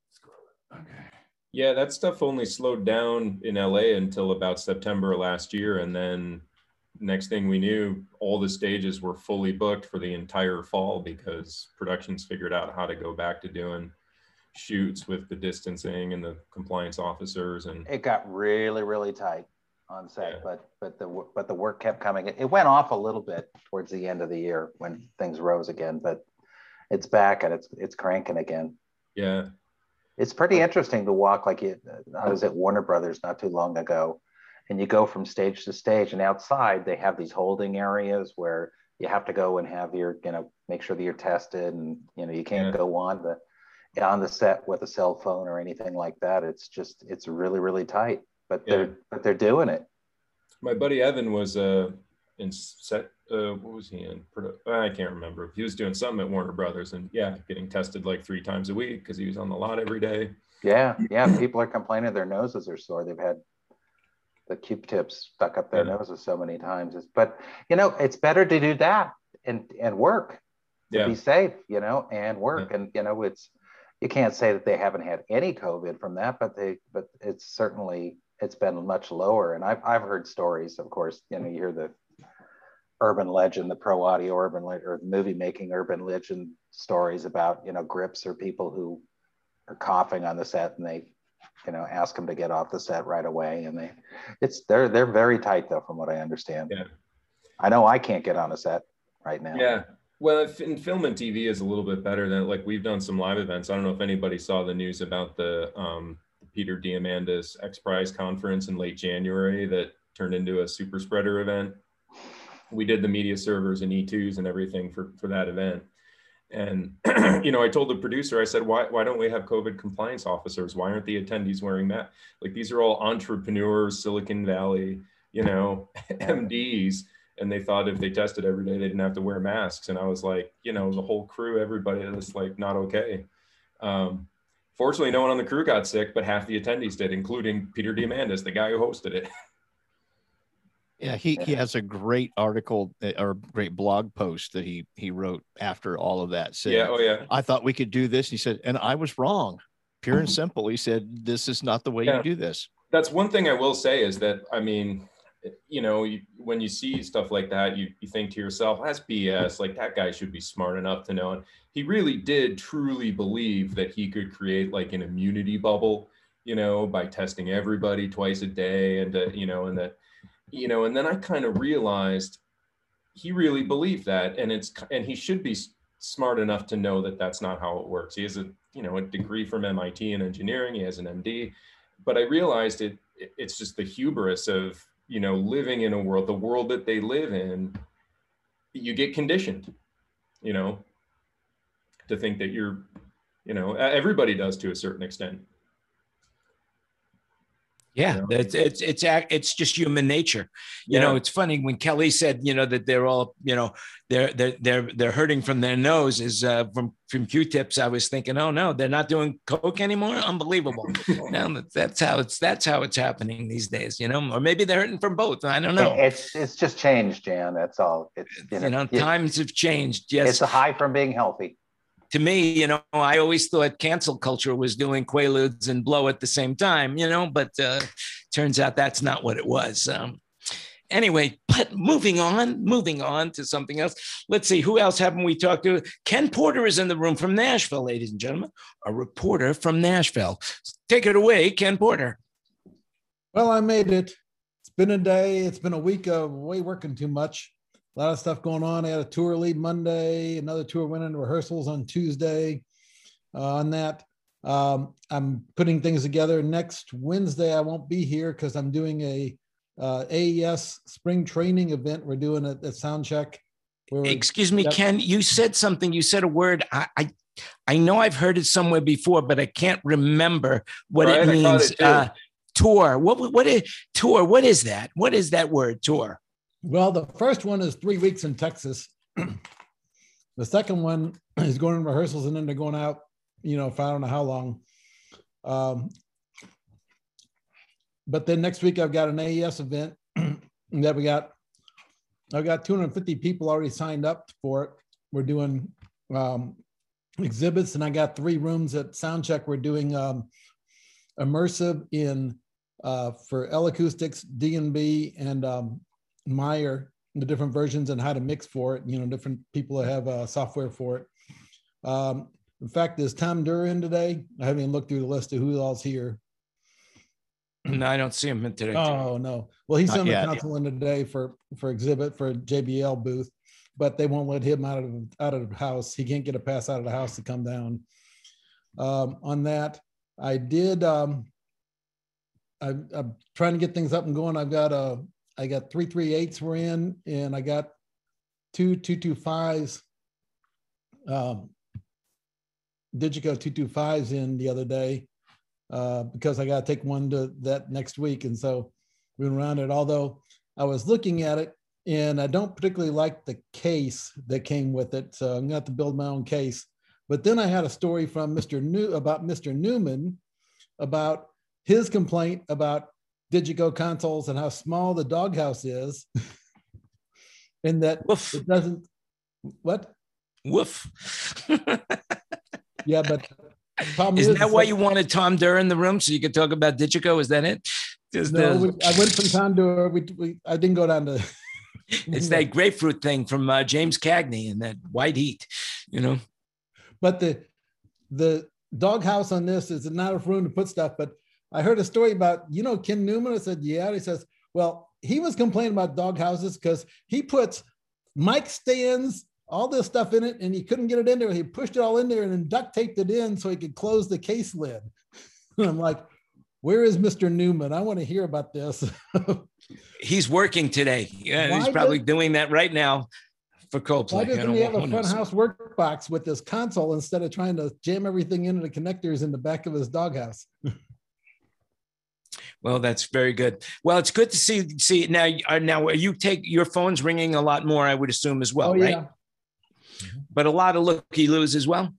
Yeah, that stuff only slowed down in L A until about September last year. And then next thing we knew, all the stages were fully booked for the entire fall because productions figured out how to go back to doing shoots with the distancing and the compliance officers. And it got really, really tight on set, yeah. but but the but the work kept coming. It went off a little bit towards the end of the year when things rose again, but it's back and it's it's cranking again. Yeah, it's pretty interesting to walk. Like it, I was at Warner Brothers not too long ago. And you go from stage to stage, and outside they have these holding areas where you have to go and have your, you know, make sure that you're tested, and you know you can't yeah. go on the on the set with a cell phone or anything like that. It's just it's really really tight, but they're yeah. but they're doing it. My buddy Evan was uh, in set. Uh, what was he in? I can't remember. He was doing something at Warner Brothers, and yeah, getting tested like three times a week because he was on the lot every day. Yeah, yeah. People are complaining their noses are sore. They've had the Q-tips stuck up their yeah. noses so many times. But, you know, it's better to do that and, and work, to yeah. be safe, you know, and work. Yeah. And, you know, it's, you can't say that they haven't had any COVID from that, but they, but it's certainly, it's been much lower. And I've, I've heard stories, of course, you know, you hear the urban legend, the pro audio urban legend, or movie making urban legend stories about, you know, grips or people who are coughing on the set and they, you know, ask them to get off the set right away. And they, it's, they're, they're very tight though, from what I understand. Yeah. I know I can't get on a set right now. Yeah. Well, in film and T V is a little bit better than, like, we've done some live events. I don't know if anybody saw the news about the um, Peter Diamandis X Prize conference in late January that turned into a super spreader event. We did the media servers and E twos and everything for, for that event. And, you know, I told the producer, I said, why, why don't we have COVID compliance officers? Why aren't the attendees wearing masks? Like, these are all entrepreneurs, Silicon Valley, you know, M Ds. And they thought if they tested every day, they didn't have to wear masks. And I was like, you know, the whole crew, everybody, that's like not okay. Um, fortunately, no one on the crew got sick, but half the attendees did, including Peter Diamandis, the guy who hosted it. Yeah, he, he has a great article or great blog post that he he wrote after all of that. Said, yeah, oh yeah. I thought we could do this. He said, and I was wrong. Pure and simple. He said, this is not the way yeah. you do this. That's one thing I will say is that, I mean, you know, you, when you see stuff like that, you, you think to yourself, that's B S. Like, that guy should be smart enough to know. And he really did truly believe that he could create like an immunity bubble, you know, by testing everybody twice a day, and, uh, you know, and that, you know, and then I kind of realized he really believed that, and it's, and he should be smart enough to know that that's not how it works. He has a, you know, a degree from M I T in engineering. He has an M D, but I realized it, it's just the hubris of, you know, living in a world, the world that they live in, you get conditioned, you know, to think that you're, you know, everybody does to a certain extent. Yeah, you know? it's it's it's it's just human nature. You yeah. know, it's funny when Kelly said, you know, that they're all, you know, they're they're they're they're hurting from their noses uh, from from Q-tips. I was thinking, oh no, they're not doing coke anymore. Unbelievable. No, that's how it's that's how it's happening these days. You know, or maybe they're hurting from both. I don't know. It's it's just changed, Jan. That's all. It's you know, you know times have changed. Yes, it's a high from being healthy. To me, you know, I always thought cancel culture was doing Quaaludes and blow at the same time, you know, but uh, turns out that's not what it was. Um, anyway, but moving on, moving on to something else. Let's see, who else haven't we talked to? Ken Porter is in the room from Nashville, ladies and gentlemen, a reporter from Nashville. Take it away, Ken Porter. Well, I made it. It's been a day. It's been a week of way working too much. A lot of stuff going on. I had a tour lead Monday. Another tour went into rehearsals on Tuesday. Uh, on that, um, I'm putting things together. Next Wednesday, I won't be here because I'm doing a uh, A E S spring training event. We're doing a, a sound check. Excuse me, Ken. You said something. You said a word. I, I I know I've heard it somewhere before, but I can't remember what right, it means. It uh, tour. What what is tour? What is that? What is that word? Tour. Well, the first one is three weeks in Texas. The second one is going in rehearsals, and then they're going out, you know, for I don't know how long. Um, but then next week I've got an A E S event that we got. I've got two hundred fifty people already signed up for it. We're doing um, exhibits, and I got three rooms at Soundcheck. We're doing um, immersive in uh, for L Acoustics, D and B, and um, Meyer, the different versions and how to mix for it. You know, different people that have uh, software for it. Um, in fact, there's Tom Durr in today. I haven't even looked through the list of who all's here. No, I don't see him in today. Oh no. Well, he's on the council in today for for exhibit for J B L booth, but they won't let him out of out of the house. He can't get a pass out of the house to come down. Um, on that, I did. Um, I, I'm trying to get things up and going. I've got a. I got three three eights we're in, and I got two two two fives. Um, Digico two two fives in the other day uh, because I got to take one to that next week, and so we went around it. Although I was looking at it, and I don't particularly like the case that came with it, so I'm going to have to build my own case. But then I had a story from Mister New about Mister Newman about his complaint about Digico consoles and how small the doghouse is, and that Woof. It doesn't. What? Woof. Yeah, but isn't is, that why like, you wanted Tom Durr in the room so you could talk about Digico? Is that it? Just no, the, we, I went from Tom Durr. We, we I didn't go down to. It's that grapefruit thing from uh, James Cagney and that White Heat, you know. But the the doghouse on this is not enough room to put stuff, but. I heard a story about, you know, Ken Newman. I said, yeah. And he says, well, he was complaining about dog houses because he puts mic stands all this stuff in it, and he couldn't get it in there. He pushed it all in there and then duct taped it in so he could close the case lid. And I'm like, where is Mister Newman? I want to hear about this. He's working today. Yeah, Why he's probably did- doing that right now for Coldplay. Why I doesn't don't he know. have a Who front knows? house work box with this console instead of trying to jam everything into the connectors in the back of his doghouse? Well, that's very good. Well, it's good to see. See now. uh, Now you take your phone's ringing a lot more, I would assume as well, Oh, right? yeah. But a lot of looky loos as well.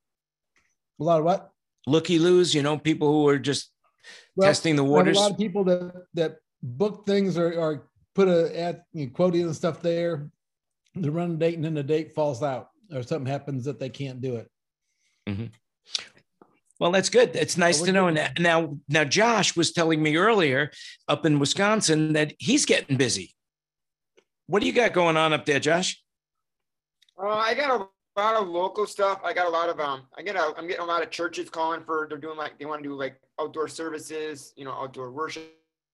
A lot of what? Looky loos. You know, people who are just Well, testing the we have waters. A lot of people that that book things or, or put a ad, you know, quote and stuff there. They run a date and then the date falls out or something happens that they can't do it. Mhm. Well, that's good. It's nice we're to know. good. And now, now Josh was telling me earlier up in Wisconsin that he's getting busy. What do you got going on up there, Josh? Uh, I got a lot of local stuff. I got a lot of um. I get a. I'm getting a lot of churches calling for. They're doing like they want to do like outdoor services. You know, outdoor worship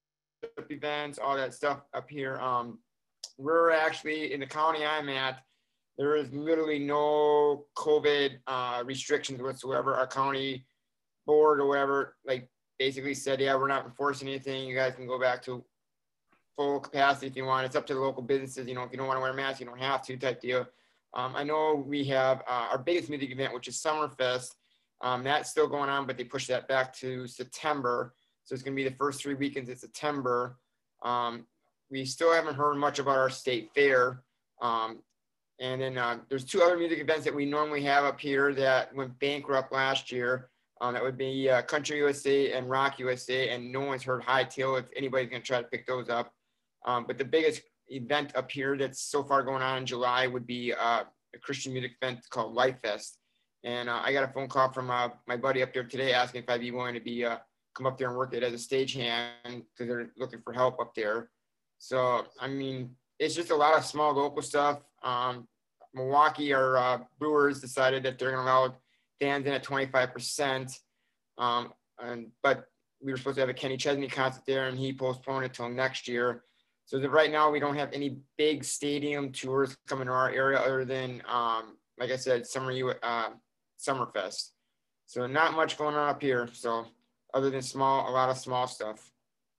events, all that stuff up here. Um, we're actually in the county I'm at. There is literally no COVID uh, restrictions whatsoever. Our county board or whatever, like basically said, yeah, we're not enforcing anything. You guys can go back to full capacity if you want. It's up to the local businesses. You know, if you don't want to wear a mask, you don't have to, type deal. Um, I know we have uh, our biggest music event, which is Summerfest. Um, that's still going on, but they pushed that back to September. So it's going to be the first three weekends in September. Um, we still haven't heard much about our state fair. Um, and then uh, there's two other music events that we normally have up here that went bankrupt last year. Um, that would be uh, Country U S A and Rock U S A, and no one's heard Hightail if anybody's going to try to pick those up. Um, but the biggest event up here that's so far going on in July would be uh, a Christian music event called Life Fest. And uh, I got a phone call from uh, my buddy up there today asking if I'd be willing to be uh, come up there and work it as a stagehand because they're looking for help up there. So, I mean, it's just a lot of small local stuff. Um, Milwaukee, our uh, Brewers decided that they're going to allow fans in at twenty-five percent. Um, and, but we were supposed to have a Kenny Chesney concert there and he postponed it till next year. So that right now we don't have any big stadium tours coming to our area other than, um, like I said, Summer U uh, Summerfest. So not much going on up here. So other than small, a lot of small stuff.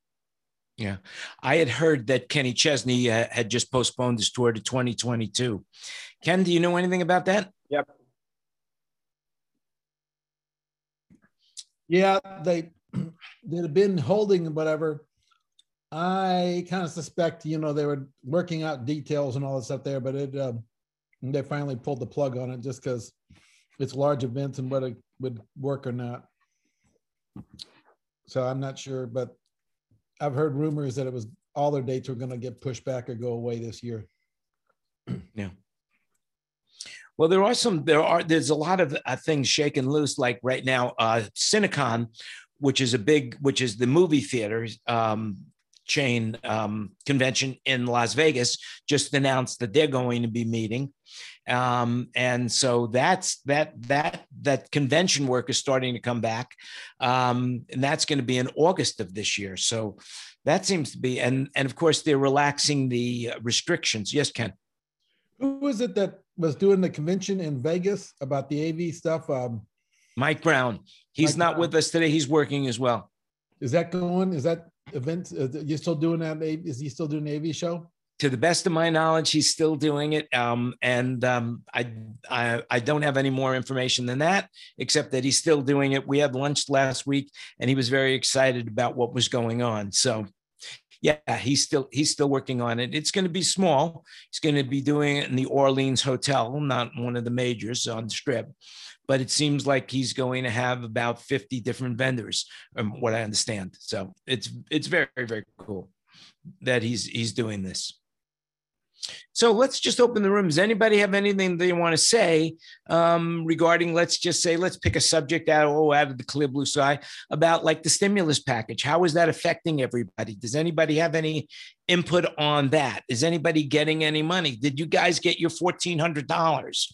Yeah, I had heard that Kenny Chesney uh, had just postponed his tour to twenty twenty-two. Ken, do you know anything about that? Yep. Yeah, they they'd have been holding whatever. I kind of suspect, you know, they were working out details and all that stuff there, but it uh, they finally pulled the plug on it just because it's large events and whether it would work or not. So I'm not sure, but I've heard rumors that it was all their dates were going to get pushed back or go away this year. Yeah. Well, there are some, there are, there's a lot of uh, things shaking loose, like right now, uh, Cinecon, which is a big, which is the movie theater um, chain um, convention in Las Vegas, just announced that they're going to be meeting. Um, and so that's, that, that, that convention work is starting to come back. Um, and that's going to be in August of this year. So that seems to be, and, and of course they're relaxing the restrictions. Yes, Ken. Who was it that was doing the convention in Vegas about the A V stuff? Um, Mike Brown. He's Mike not Brown. with us today. He's working as well. Is that going? Is that event? Is you still doing that? Is he still doing the A V show? To the best of my knowledge, he's still doing it. Um, and um, I, I, I don't have any more information than that, except that he's still doing it. We had lunch last week, and he was very excited about what was going on. So, yeah, he's still he's still working on it. It's going to be small. He's going to be doing it in the Orleans Hotel, not one of the majors on the Strip. But it seems like he's going to have about fifty different vendors, from what I understand. So it's it's very, very cool that he's he's doing this. So let's just open the room. Does anybody have anything they want to say um, regarding, let's just say, let's pick a subject out, oh, out of the clear blue sky about like the stimulus package. How is that affecting everybody? Does anybody have any input on that? Is anybody getting any money? Did you guys get your fourteen hundred dollars?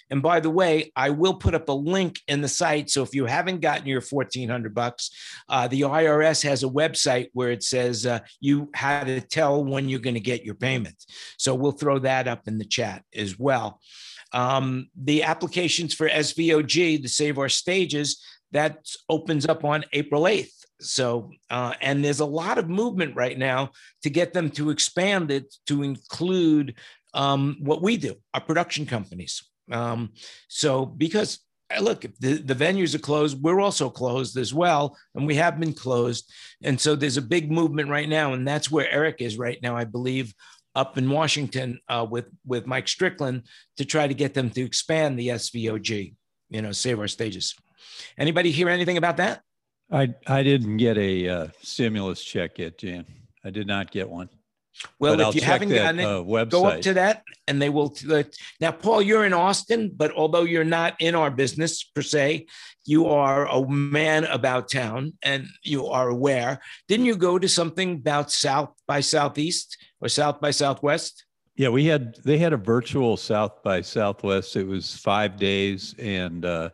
And by the way, I will put up a link in the site. So if you haven't gotten your fourteen hundred bucks, uh, the I R S has a website where it says uh, you how to tell when you're going to get your payment. So we'll throw that up in the chat as well. Um, the applications for S V O G, the Save Our Stages, that opens up on April eighth. So, uh, and there's a lot of movement right now to get them to expand it to include um, what we do, our production companies. Um, so, because look, if the, the venues are closed, we're also closed as well, and we have been closed. And so there's a big movement right now, and that's where Eric is right now, I believe, up in Washington uh, with, with Mike Strickland to try to get them to expand the S V O G, you know, Save Our Stages. Anybody hear anything about that? I I didn't get a uh, stimulus check yet, Jan. I did not get one. Well, But if I'll you check haven't that, gotten it, uh, website. go up to that and they will. Uh, now, Paul, you're in Austin, but although you're not in our business per se, you are a man about town and you are aware. Didn't you go to something about South by Southeast or South by Southwest? Yeah, we had, they had a virtual South by Southwest. It was five days and uh,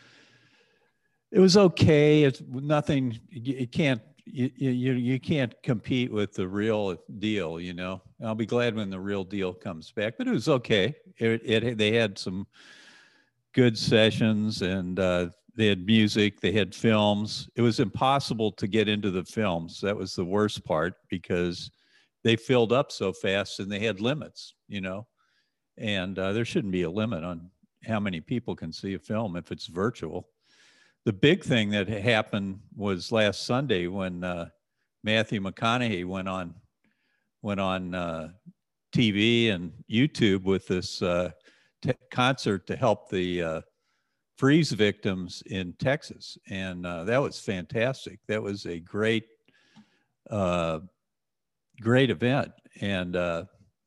it was okay. It's nothing, you can't, you, you, you can't compete with the real deal, you know. I'll be glad when the real deal comes back, but it was okay. It, it they had some good sessions and uh, they had music, they had films. It was impossible to get into the films. That was the worst part because they filled up so fast and they had limits, you know, and uh, there shouldn't be a limit on how many people can see a film if it's virtual. The big thing that happened was last Sunday when uh, Matthew McConaughey went on went on uh, T V and YouTube with this uh, t- concert to help the uh, freeze victims in Texas, and uh, that was fantastic. That was a great, uh, great event, and uh,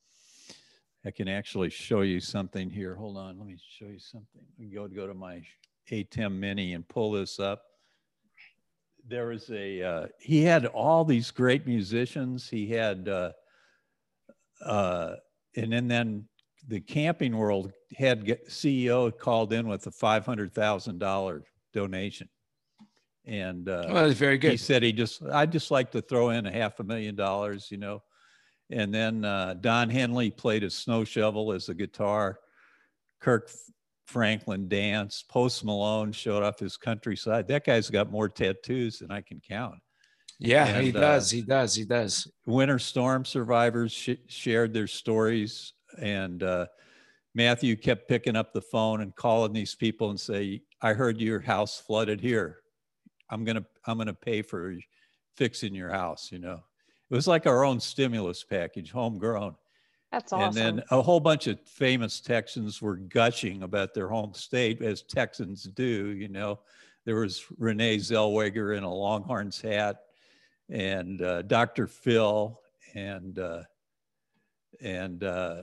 I can actually show you something here. Hold on, let me show you something. We go go to my A T E M Mini and pull this up. There was a, uh, he had all these great musicians. He had, uh, uh, and then, then the Camping World had C E O called in with a five hundred thousand dollars donation. And uh, well, that's very good. He said he just, I'd just like to throw in a half a million dollars, you know. And then uh, Don Henley played a snow shovel as a guitar. Kirk Franklin danced. Post Malone showed off his countryside. That guy's got more tattoos than I can count. Yeah, and, he does. Uh, he does. He does. Winter storm survivors sh- shared their stories, and uh, Matthew kept picking up the phone and calling these people and say, "I heard your house flooded here. I'm gonna, I'm gonna pay for fixing your house." You know, it was like our own stimulus package, homegrown. That's awesome. And then a whole bunch of famous Texans were gushing about their home state, as Texans do, you know. There was Renee Zellweger in a Longhorns hat, and uh, Doctor Phil, and, uh, and, uh,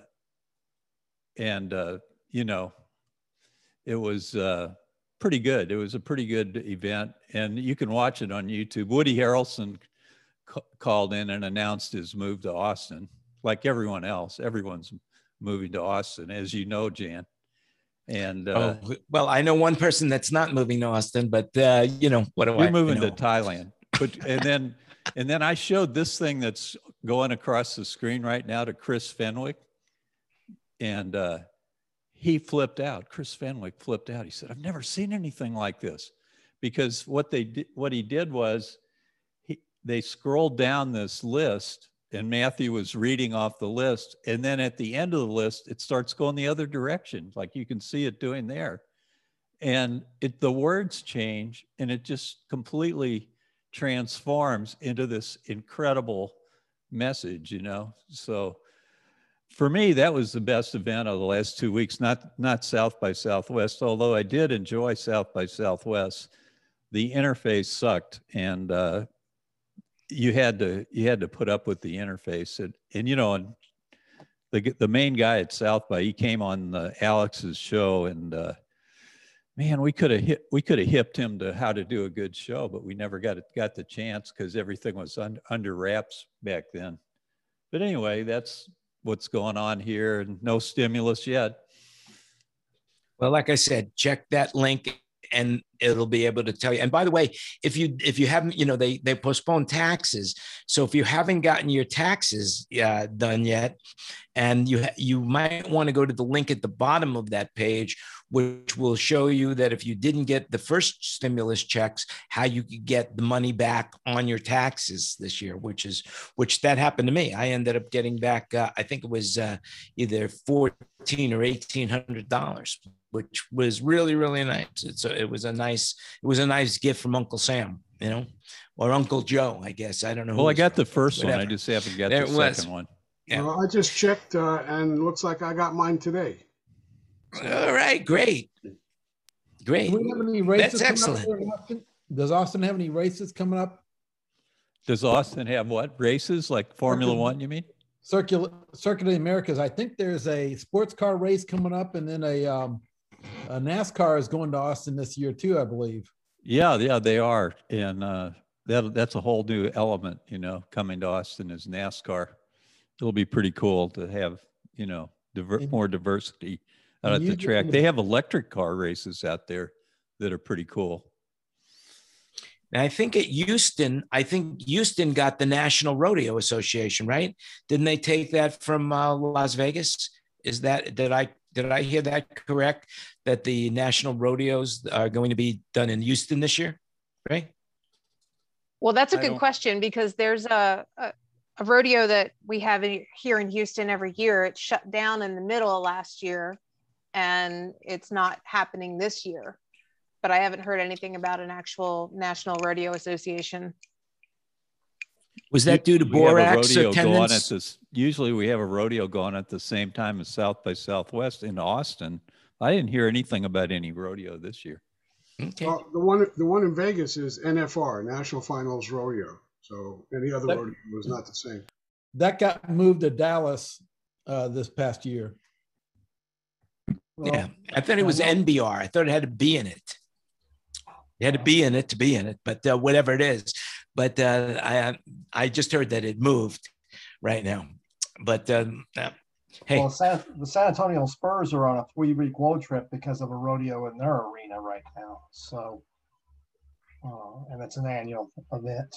and uh, you know, it was uh, pretty good. It was a pretty good event, and you can watch it on YouTube. Woody Harrelson c- called in and announced his move to Austin. Like everyone else, everyone's moving to Austin, as you know, Jan. And uh, oh, well, I know one person that's not moving to Austin, but uh, you know, what do you're I? moving you know? to Thailand. But and then and then I showed this thing that's going across the screen right now to Chris Fenwick, and uh, he flipped out. Chris Fenwick flipped out. He said, "I've never seen anything like this," because what they did, what he did was, he they scrolled down this list. And Matthew was reading off the list. And then at the end of the list, it starts going the other direction. Like you can see it doing there. And it, the words change and it just completely transforms into this incredible message, you know? So for me, that was the best event of the last two weeks, not, not South by Southwest, although I did enjoy South by Southwest. The interface sucked. And, uh, you had to you had to put up with the interface, and, and you know, and the the main guy at South by, he came on uh, Alex's show, and uh, man, we could have hit we could have hipped him to how to do a good show, but we never got it got the chance because everything was un, under wraps back then. But anyway, that's what's going on here, and no stimulus yet. Well, like I said, check that link and it'll be able to tell you. And by the way, if you if you haven't, you know, they they postpone taxes. So if you haven't gotten your taxes uh, done yet, and you you might want to go to the link at the bottom of that page, which will show you that if you didn't get the first stimulus checks, how you could get the money back on your taxes this year, which is which that happened to me. I ended up getting back, uh, I think it was uh, either fourteen or eighteen hundred dollars, which was really really nice. It's a, it was a nice it was a nice gift from Uncle Sam, you know, or Uncle Joe, I guess. I don't know. Well, I got from, the first whatever. one. I just haven't got there the was. second one. Yeah. Well, I just checked, uh, and looks like I got mine today. All right, great, great. Do we have any races? That's coming up excellent. there in Austin? Does Austin have any races coming up? Does Austin have what? Races like Formula Circuit- One, you mean? Circular Circuit of the Americas. I think there's a sports car race coming up, and then a, um, a NASCAR is going to Austin this year too, I believe. Yeah, yeah, they are. And uh, that, that's a whole new element, you know, coming to Austin is NASCAR. It'll be pretty cool to have, you know, diver- And- more diversity out and at the you- track. They have electric car races out there that are pretty cool. And I think at Houston, I think Houston got the National Rodeo Association, right? Didn't they take that from uh, Las Vegas? Is that did I did I hear that correct? That the national rodeos are going to be done in Houston this year, right? Well, that's a I good don't- question because there's a, a, a rodeo that we have in, here in Houston every year. It shut down in the middle of last year and it's not happening this year. But I haven't heard anything about an actual National Rodeo Association. Was that due to We have a Borax rodeo going at attendance? this. Usually we have a rodeo going at the same time as South by Southwest in Austin. I didn't hear anything about any rodeo this year. Okay. Well, the one the one in Vegas is N F R, National Finals Rodeo. So any other That- rodeo was not the same. That got moved to Dallas uh, this past year. Yeah, I thought it was N B R. I thought it had to be in it. You had to be in it to be in it, but uh, whatever it is. But uh, I I just heard that it moved right now. But um, uh, hey, Well, San, the San Antonio Spurs are on a three-week road trip because of a rodeo in their arena right now. So, uh, and it's an annual event.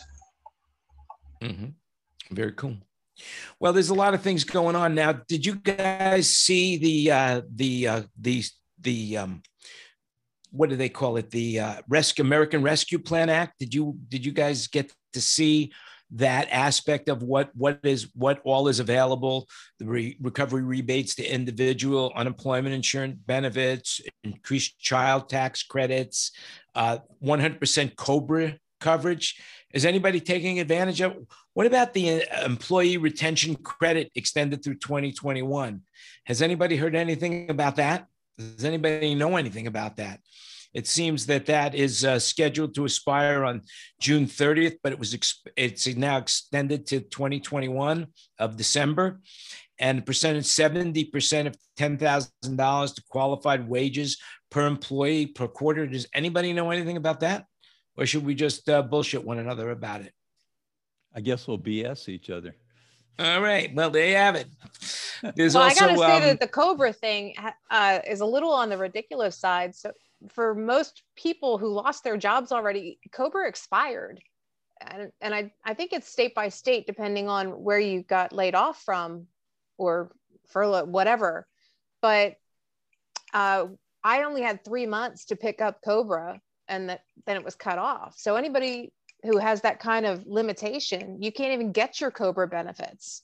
mhm. Very cool. Well, there's a lot of things going on now. Did you guys see the uh, the uh, the the um, what do they call it? The uh, Rescue American Rescue Plan Act. Did you did you guys get to see that aspect of what what is what all is available? The re- recovery rebates to individual unemployment insurance benefits, increased child tax credits, uh, one hundred percent COBRA coverage. Is anybody taking advantage of? What about the uh, employee retention credit extended through twenty twenty-one? Has anybody heard anything about that? Does anybody know anything about that? It seems that that is uh, scheduled to expire on June thirtieth, but it was ex- it's now extended to twenty twenty-one of December, and percentage seventy percent of ten thousand dollars to qualified wages per employee per quarter. Does anybody know anything about that, or should we just uh, bullshit one another about it? I guess we'll B S each other. All right. Well, there you have it. There's Well, also I gotta say um, that the Cobra thing uh, is a little on the ridiculous side. So for most people who lost their jobs already, Cobra expired. And, and I, I think it's state by state, depending on where you got laid off from or furlough, whatever. But uh, I only had three months to pick up Cobra and that, then it was cut off. So anybody who has that kind of limitation, you can't even get your Cobra benefits.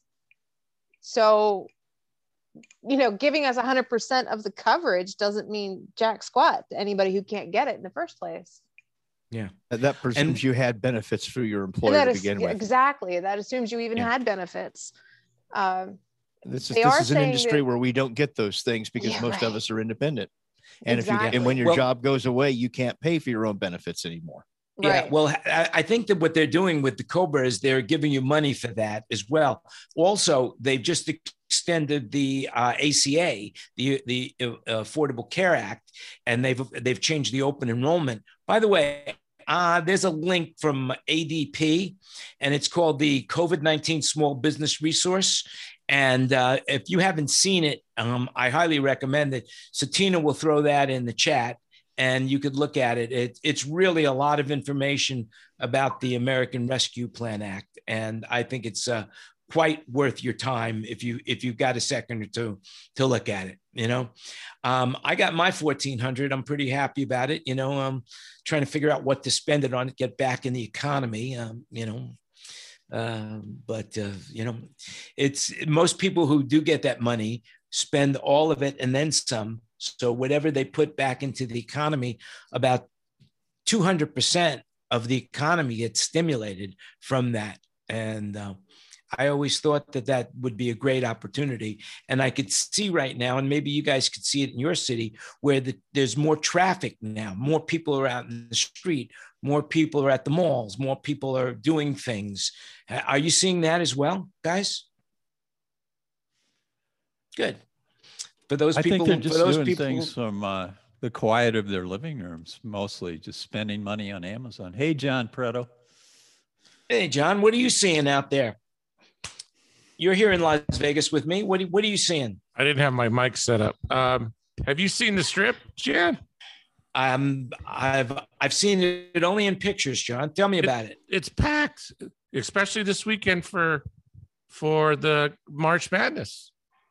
So, you know, giving us one hundred percent of the coverage doesn't mean jack squat to anybody who can't get it in the first place. Yeah. And that presumes And- you had benefits through your And employer that to is begin with. exactly, that assumes you even Yeah. had benefits. Um, This is they this are is an saying industry that- where we don't get those things because Yeah, most of right. us are independent. And if you Exactly. and when your Well- job goes away, you can't pay for your own benefits anymore. Yeah, Right. well, I, I think that what they're doing with the Cobra is they're giving you money for that as well. Also, they've just extended the uh, A C A, the the uh, Affordable Care Act, and they've they've changed the open enrollment. By the way, uh, there's a link from A D P, and it's called the COVID nineteen Small Business Resource. And uh, if you haven't seen it, um, I highly recommend it. Satina will throw that in the chat and you could look at it. it. It's really a lot of information about the American Rescue Plan Act. And I think it's uh, quite worth your time if you if you've got a second or two to look at it. You know, um, I got my fourteen hundred. I'm pretty happy about it. You know, I'm trying to figure out what to spend it on to get back in the economy. Um, you know, uh, but uh, you know, it's most people who do get that money spend all of it and then some. So whatever they put back into the economy, about two hundred percent of the economy gets stimulated from that. And uh, I always thought that that would be a great opportunity. And I could see right now, and maybe you guys could see it in your city, where the, there's more traffic now. More people are out in the street. More people are at the malls. More people are doing things. Are you seeing that as well, guys? Good. For those I people, think they're just for those doing people, things from uh, the quiet of their living rooms, mostly just spending money on Amazon. Hey, John Preto. Hey, John, what are you seeing out there? You're here in Las Vegas with me. What, what are you seeing? I didn't have my mic set up. Um, have you seen the Strip, Jan? Um, I've I've seen it only in pictures, John. Tell me about it. it. It's packed, especially this weekend for for the March Madness.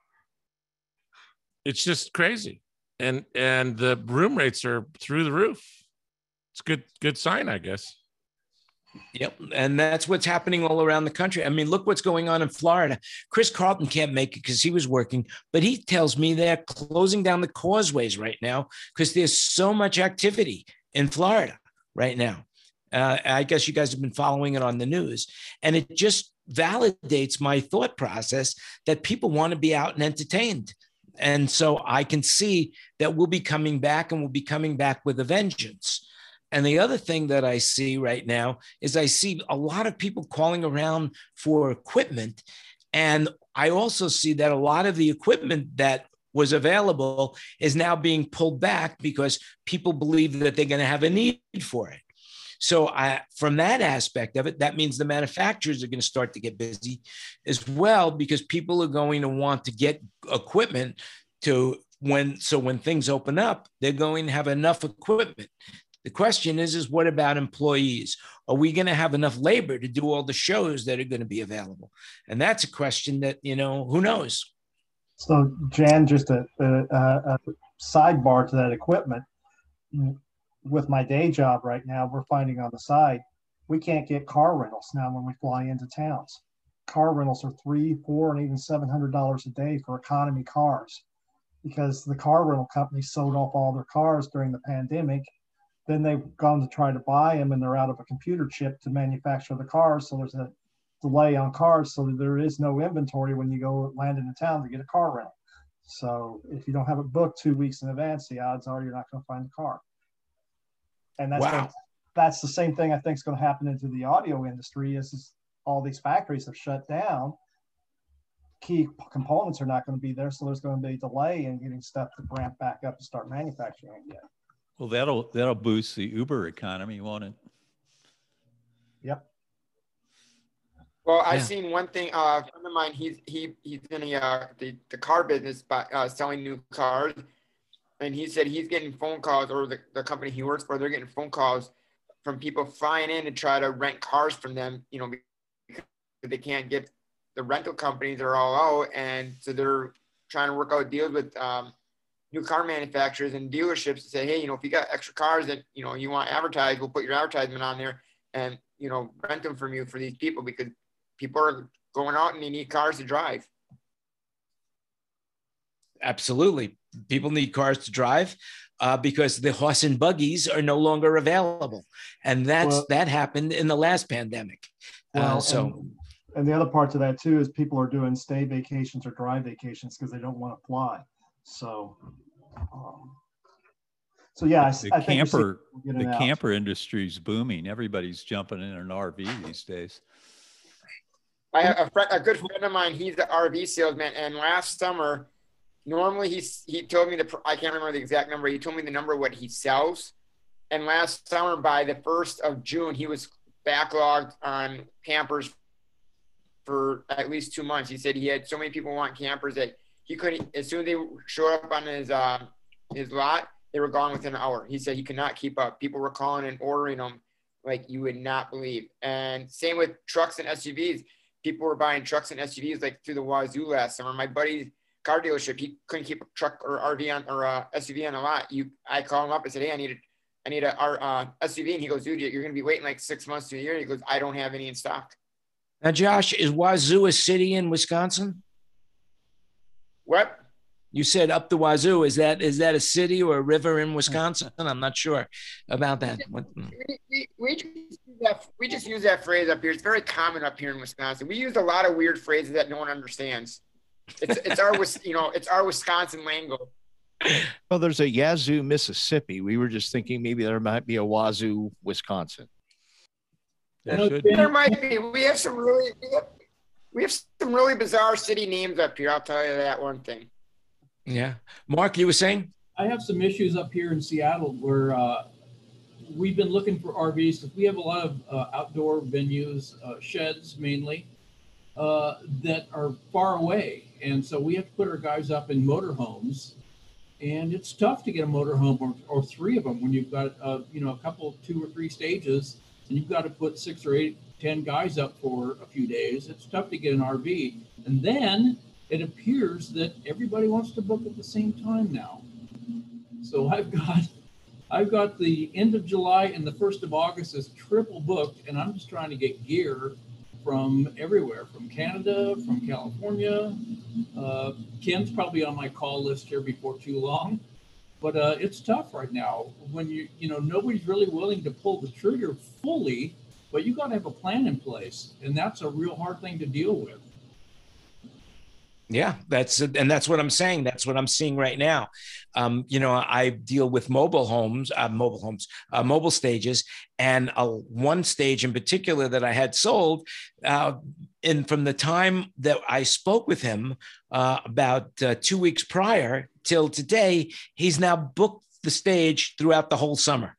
It's just crazy, and and the room rates are through the roof. It's a good good sign, I guess. Yep, and that's what's happening all around the country. I mean, look what's going on in Florida. Chris Carlton can't make it because he was working, but he tells me they're closing down the causeways right now because there's so much activity in Florida right now. Uh, I guess you guys have been following it on the news, and it just validates my thought process that people want to be out and entertained. And so I can see that we'll be coming back, and we'll be coming back with a vengeance. And the other thing that I see right now is I see a lot of people calling around for equipment. And I also see that a lot of the equipment that was available is now being pulled back because people believe that they're going to have a need for it. So I, from that aspect of it, that means the manufacturers are going to start to get busy as well, because people are going to want to get equipment to when, so when things open up, they're going to have enough equipment. The question is, is what about employees? Are we going to have enough labor to do all the shows that are going to be available? And that's a question that, you know, who knows? So, Jan, just a, a, a sidebar to that equipment. With my day job right now, we're finding on the side, we can't get car rentals now when we fly into towns. Car rentals are three, four, and even seven hundred dollars a day for economy cars, because the car rental companies sold off all their cars during the pandemic. Then they've gone to try to buy them, and they're out of a computer chip to manufacture the cars. So there's a delay on cars, so there is no inventory when you go land in a town to get a car rental. So if you don't have it booked two weeks in advance, the odds are you're not going to find the car. And that's wow. the, that's the same thing I think is going to happen into the audio industry. Is, is all these factories have shut down. Key components are not going to be there, so there's going to be a delay in getting stuff to ramp back up and start manufacturing again. Well, that'll that'll boost the Uber economy, won't it? Yep. Well, I've Yeah. seen one thing. Uh, a friend of mine, he's he he's in the uh, the, the car business by uh, selling new cars, and he said he's getting phone calls, or the, the company he works for, they're getting phone calls from people flying in to try to rent cars from them. You know, because they can't get the rental companies are all out, and so they're trying to work out deals with um, new car manufacturers and dealerships to say, hey, you know, if you got extra cars that, you know, you want advertised, we'll put your advertisement on there and, you know, rent them from you for these people, because people are going out and they need cars to drive. Absolutely. People need cars to drive uh, because the horse and buggies are no longer available. And that's Well- that happened in the last pandemic. Well, uh, so and, and the other part to that too is people are doing stay vacations or drive vacations because they don't want to fly. So, um, so yeah, I, The I think we see camper people getting the out. camper industry is booming. Everybody's jumping in an R V these days. I have a, friend, a good friend of mine, he's an R V salesman, and last summer, normally he's, he told me the, pr- I can't remember the exact number, he told me the number of what he sells, and last summer, by the first of June, he was backlogged on campers for at least two months. He said he had so many people want campers that he couldn't, as soon as they showed up on his, uh, his lot, they were gone within an hour. He said he could not keep up. People were calling and ordering them like you would not believe. And same with trucks and S U Vs. People were buying trucks and S U Vs like through the wazoo last summer. My buddy's car dealership, he couldn't keep a truck or R V on or a S U V on a lot. You, I called him up and said, hey, I need a, I need a uh, S U V. And he goes, dude, you're going to be waiting like six months to a year. He goes, I don't have any in stock. Now, Josh, is Wazoo a city in Wisconsin? What? You said up the Wazoo. Is that is that a city or a river in Wisconsin? I'm not sure about that. What, we, we, we, just use that, we just use that phrase up here. It's very common up here in Wisconsin. We use a lot of weird phrases that no one understands. It's it's our you know it's our Wisconsin lingo. Well, there's a Yazoo, Mississippi. We were just thinking maybe there might be a Wazoo, Wisconsin. There, there might be. We have some really we have, we have some really bizarre city names up here. I'll tell you that one thing. Yeah, Mark, you were saying? I have some issues up here in Seattle where uh, we've been looking for R Vs because we have a lot of uh, outdoor venues, uh, sheds mainly, uh, that are far away. And so we have to put our guys up in motorhomes. And it's tough to get a motorhome or, or three of them when you've got, uh, you know, a couple, two or three stages, and you've got to put six or eight, ten guys up for a few days. It's tough to get an R V. And then it appears that everybody wants to book at the same time now. So I've got, I've got the end of July and the first of August is triple booked, and I'm just trying to get gear from everywhere, from Canada, from California. Uh, Ken's probably on my call list here before too long, but uh, it's tough right now when you, you know, nobody's really willing to pull the trigger fully, but you got to have a plan in place, and that's a real hard thing to deal with. Yeah, that's and that's what I'm saying. That's what I'm seeing right now. Um, you know, I deal with mobile homes, uh, mobile homes, uh, mobile stages, and uh, one stage in particular that I had sold. Uh, and from the time that I spoke with him uh, about uh, two weeks prior till today, he's now booked the stage throughout the whole summer,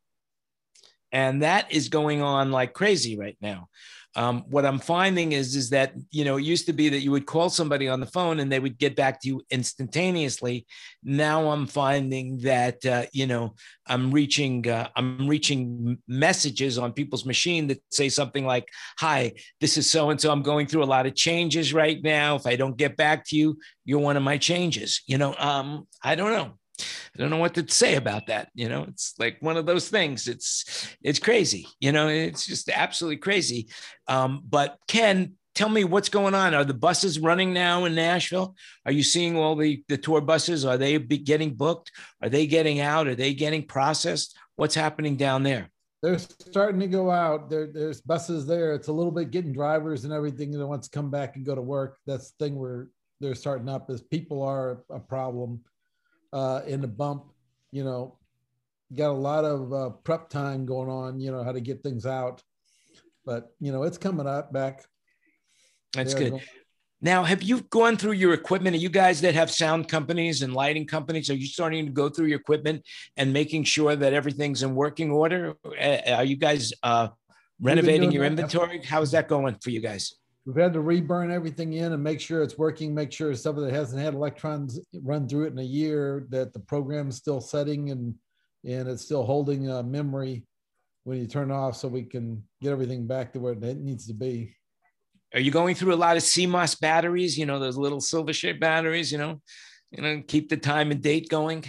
and that is going on like crazy right now. Um, what I'm finding is, is that, you know, it used to be that you would call somebody on the phone and they would get back to you instantaneously. Now I'm finding that, uh, you know, I'm reaching, uh, I'm reaching messages on people's machine that say something like, hi, this is so-and-so. I'm going through a lot of changes right now. If I don't get back to you, you're one of my changes. You know, um, I don't know. I don't know what to say about that. You know, it's like one of those things. It's, it's crazy. You know, it's just absolutely crazy. Um, but Ken, tell me what's going on. Are the buses running now in Nashville? Are you seeing all the, the tour buses? Are they be getting booked? Are they getting out? Are they getting processed? What's happening down there? They're starting to go out. There, there's buses there. It's a little bit getting drivers and everything that wants to come back and go to work. That's the thing where they're starting up is people are a problem. Uh, in the bump, you know, got a lot of uh, prep time going on, you know, how to get things out. But, you know, it's coming up back. That's good. Going- now, have you gone through your equipment? Are you guys that have sound companies and lighting companies, are you starting to go through your equipment and making sure that everything's in working order? Are you guys uh, renovating your inventory? How is that going for you guys? We've had to reburn everything in and make sure it's working, make sure stuff that hasn't had electrons run through it in a year, that the program's still setting and, and it's still holding uh, memory when you turn it off so we can get everything back to where it needs to be. Are you going through a lot of C M O S batteries, you know, those little silver shaped batteries, you know, you know, keep the time and date going?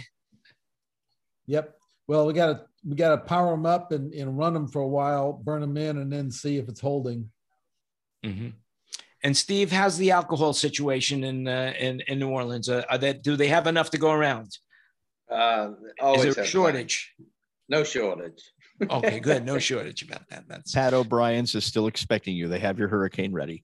Yep. Well, we got to, we got to power them up and, and run them for a while, burn them in, and then see if it's holding. Mm-hmm. And Steve, how's the alcohol situation in uh, in, in New Orleans? Uh, are they, do they have enough to go around? Uh, Is there a shortage? No shortage. Okay, good. No shortage about that. That's Pat O'Brien's is still expecting you. They have your hurricane ready.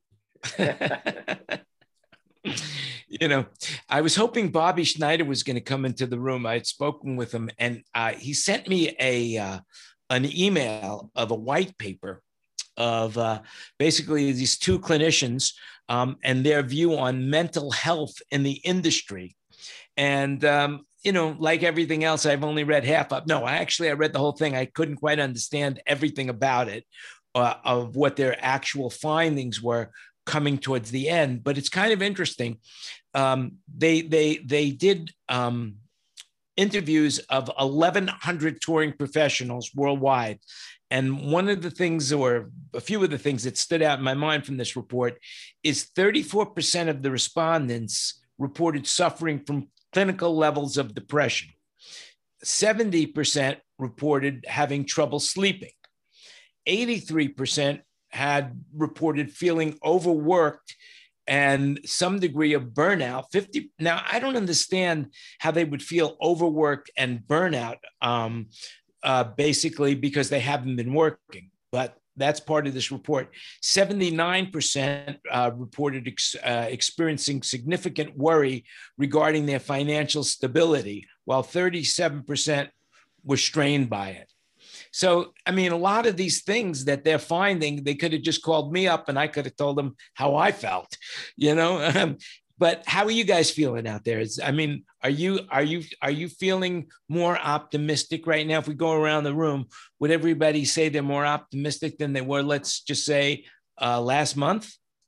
You know, I was hoping Bobby Schneider was going to come into the room. I had spoken with him, and uh, he sent me a uh, an email of a white paper of uh, basically these two clinicians um, and their view on mental health in the industry. And, um, you know, like everything else, I've only read half of. No, I actually, I read the whole thing. I couldn't quite understand everything about it, uh, of what their actual findings were. coming towards the end. But it's kind of interesting. Um, they they they did um, interviews of eleven hundred touring professionals worldwide. And one of the things, or a few of the things that stood out in my mind from this report, is thirty-four percent of the respondents reported suffering from clinical levels of depression. seventy percent reported having trouble sleeping. eighty-three percent had reported feeling overworked and some degree of burnout. fifty Now, I don't understand how they would feel overworked and burnout, um, uh, basically because they haven't been working, but that's part of this report. seventy-nine percent uh, reported ex uh, experiencing significant worry regarding their financial stability, while thirty-seven percent were strained by it. So, I mean, a lot of these things that they're finding, they could have just called me up and I could have told them how I felt, you know. Um, but how are you guys feeling out there? Is, I mean, are you are you are you feeling more optimistic right now? If we go around the room, would everybody say they're more optimistic than they were, let's just say, uh, last month?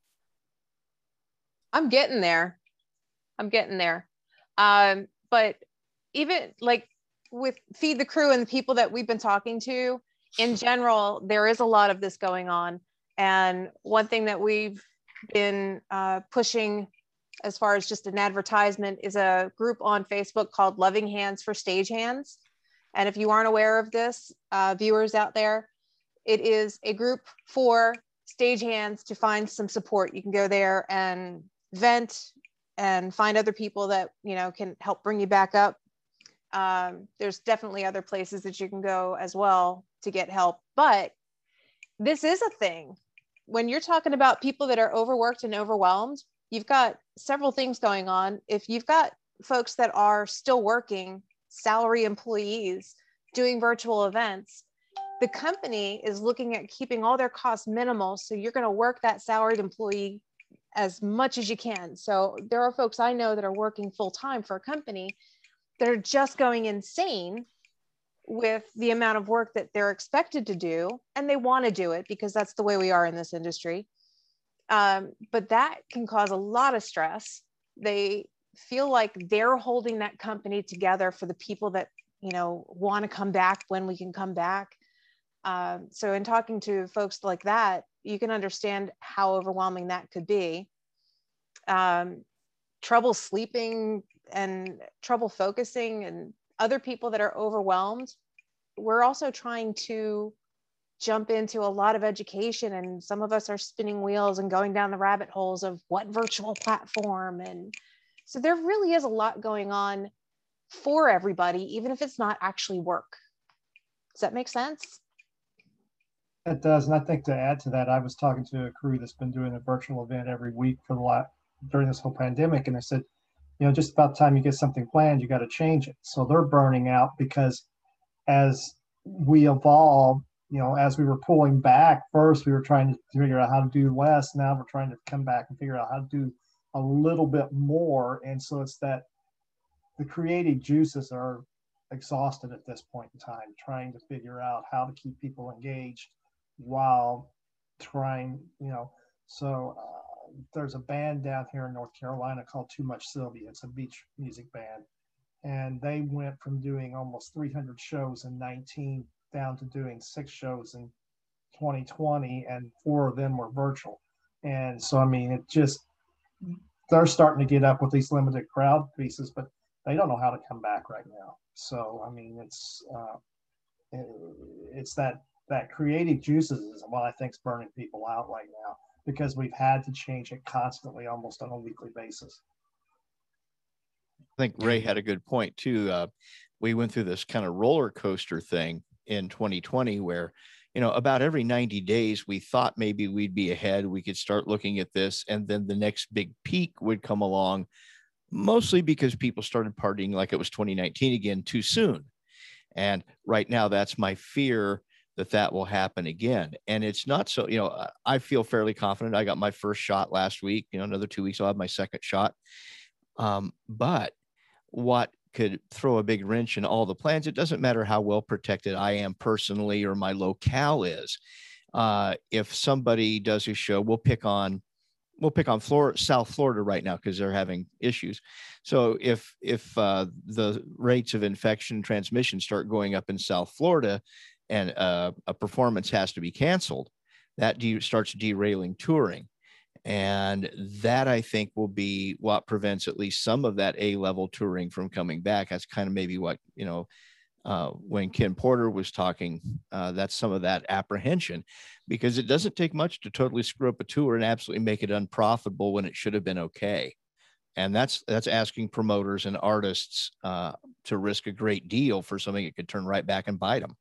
I'm getting there. I'm getting there. Um, but even like with Feed the Crew and the people that we've been talking to, in general, there is a lot of this going on. And one thing that we've been uh, pushing as far as just an advertisement is a group on Facebook called Loving Hands for Stagehands. And if you aren't aware of this, uh, viewers out there, it is a group for stagehands to find some support. You can go there and vent and find other people that, you know, can help bring you back up. Um, there's definitely other places that you can go as well to get help, but this is a thing. When you're talking about people that are overworked and overwhelmed, you've got several things going on. If you've got folks that are still working, salary employees doing virtual events, the company is looking at keeping all their costs minimal. So you're going to work that salaried employee as much as you can. So there are folks I know that are working full time for a company that are just going insane with the amount of work that they're expected to do. And they want to do it because that's the way we are in this industry. Um, but that can cause a lot of stress. They feel like they're holding that company together for the people that, you know, want to come back when we can come back. Um, so in talking to folks like that, you can understand how overwhelming that could be. Um, trouble sleeping and trouble focusing, and other people that are overwhelmed. We're also trying to jump into a lot of education, and some of us are spinning wheels and going down the rabbit holes of what virtual platform. And so there really is a lot going on for everybody, even if it's not actually work. Does that make sense? It does. And I think to add to that, I was talking to a crew that's been doing a virtual event every week for the last, during this whole pandemic. And I said, you know, just about the time you get something planned, you got to change it. So they're burning out because as we evolve, you know, as we were pulling back, first we were trying to figure out how to do less. Now we're trying to come back and figure out how to do a little bit more. And so it's that the creative juices are exhausted at this point in time, trying to figure out how to keep people engaged while trying, you know, so uh, there's a band down here in North Carolina called Too Much Sylvia. It's a beach music band. And they went from doing almost three hundred shows in nineteen down to doing six shows in twenty twenty, and four of them were virtual. And so, I mean, it just, they're starting to get up with these limited crowd pieces, but they don't know how to come back right now. So, I mean, it's, uh, it, it's that, that creative juices is what I think is burning people out right now, because we've had to change it constantly, almost on a weekly basis. I think Ray had a good point too. Uh, we went through this kind of roller coaster thing in twenty twenty where, you know, about every ninety days, we thought maybe we'd be ahead. We could start looking at this. And then the next big peak would come along, mostly because people started partying like it was twenty nineteen again too soon. And right now, that's my fear, that that will happen again. And it's not so, you know, I feel fairly confident. I got my first shot last week, you know, another two weeks, I'll have my second shot. Um, but what could throw a big wrench in all the plans, it doesn't matter how well protected I am personally or my locale is. Uh, if somebody does a show, we'll pick on we'll pick on Florida, South Florida right now because they're having issues. So if if uh, the rates of infection transmission start going up in South Florida, and uh, a performance has to be canceled, that de- starts derailing touring. And that, I think, will be what prevents at least some of that A-level touring from coming back. That's kind of maybe what, you know, uh, when Ken Porter was talking, uh, that's some of that apprehension, because it doesn't take much to totally screw up a tour and absolutely make it unprofitable when it should have been okay. And that's that's asking promoters and artists uh, to risk a great deal for something that could turn right back and bite them.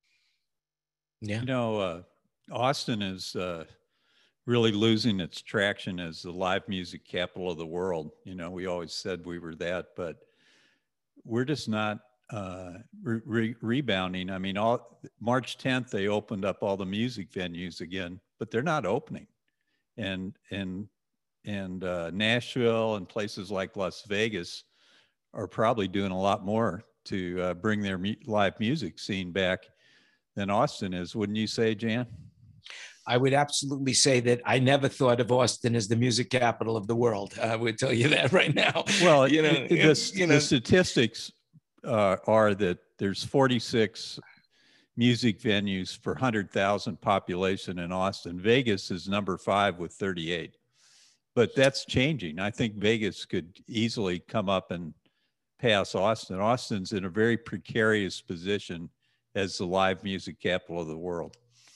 Yeah. You know, uh, Austin is uh, really losing its traction as the live music capital of the world. You know, we always said we were that, but we're just not uh, re- re- rebounding. I mean, all March tenth, they opened up all the music venues again, but they're not opening. And, and, and uh, Nashville and places like Las Vegas are probably doing a lot more to uh, bring their mu- live music scene back than Austin is. Wouldn't you say, Jan? I would absolutely say that I never thought of Austin as the music capital of the world. I would tell you that right now. Well, you know, it, it, the, you know, the statistics uh, are that there's forty-six music venues per one hundred thousand population in Austin. Vegas is number five with thirty-eight. But that's changing. I think Vegas could easily come up and pass Austin. Austin's in a very precarious position as the live music capital of the world.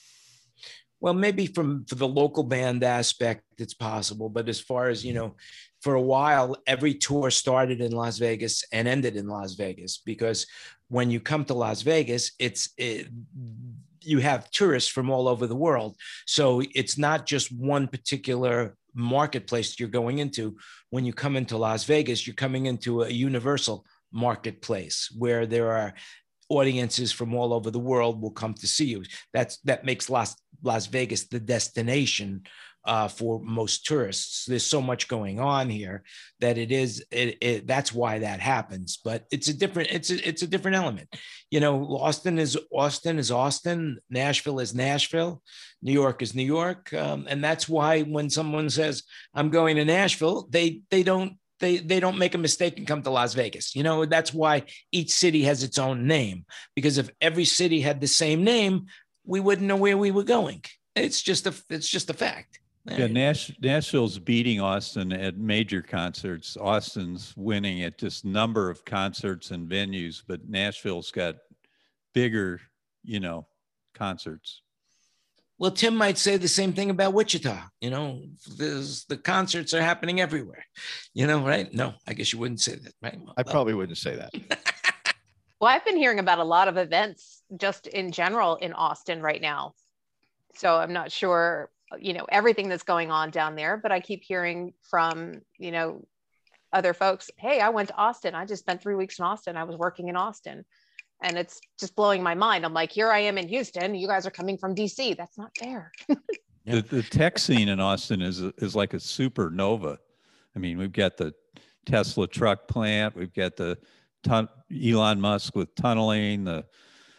Well, maybe from for the local band aspect, it's possible. But as far as, you know, for a while, every tour started in Las Vegas and ended in Las Vegas, because when you come to Las Vegas, it's it, you have tourists from all over the world. So it's not just one particular marketplace you're going into. When you come into Las Vegas, you're coming into a universal marketplace where there are audiences from all over the world will come to see you. That's that makes Las Las Vegas the destination uh, for most tourists. There's so much going on here that it is. It, it, that's why that happens. But it's a different. It's a, it's a different element. You know, Austin is Austin is Austin. Nashville is Nashville. New York is New York. Um, and that's why when someone says I'm going to Nashville, they they don't. They, they don't make a mistake and come to Las Vegas. You know, that's why each city has its own name, because if every city had the same name, we wouldn't know where we were going. It's just a, it's just a fact. Yeah, Nash, Nashville's beating Austin at major concerts. Austin's winning at just number of concerts and venues, but Nashville's got bigger, you know, concerts. Well, Tim might say the same thing about Wichita. You know, there's, the concerts are happening everywhere. You know, right? No, I guess you wouldn't say that, right? Well, I probably wouldn't say that. Well, I've been hearing about a lot of events just in general in Austin right now. So I'm not sure, you know, everything that's going on down there, but I keep hearing from, you know, other folks, hey, I went to Austin. I just spent three weeks in Austin. I was working in Austin. And it's just blowing my mind. I'm like, here I am in Houston. You guys are coming from D C. That's not fair. the, the tech scene in Austin is is like a supernova. I mean, we've got the Tesla truck plant. We've got the ton, Elon Musk with tunneling. The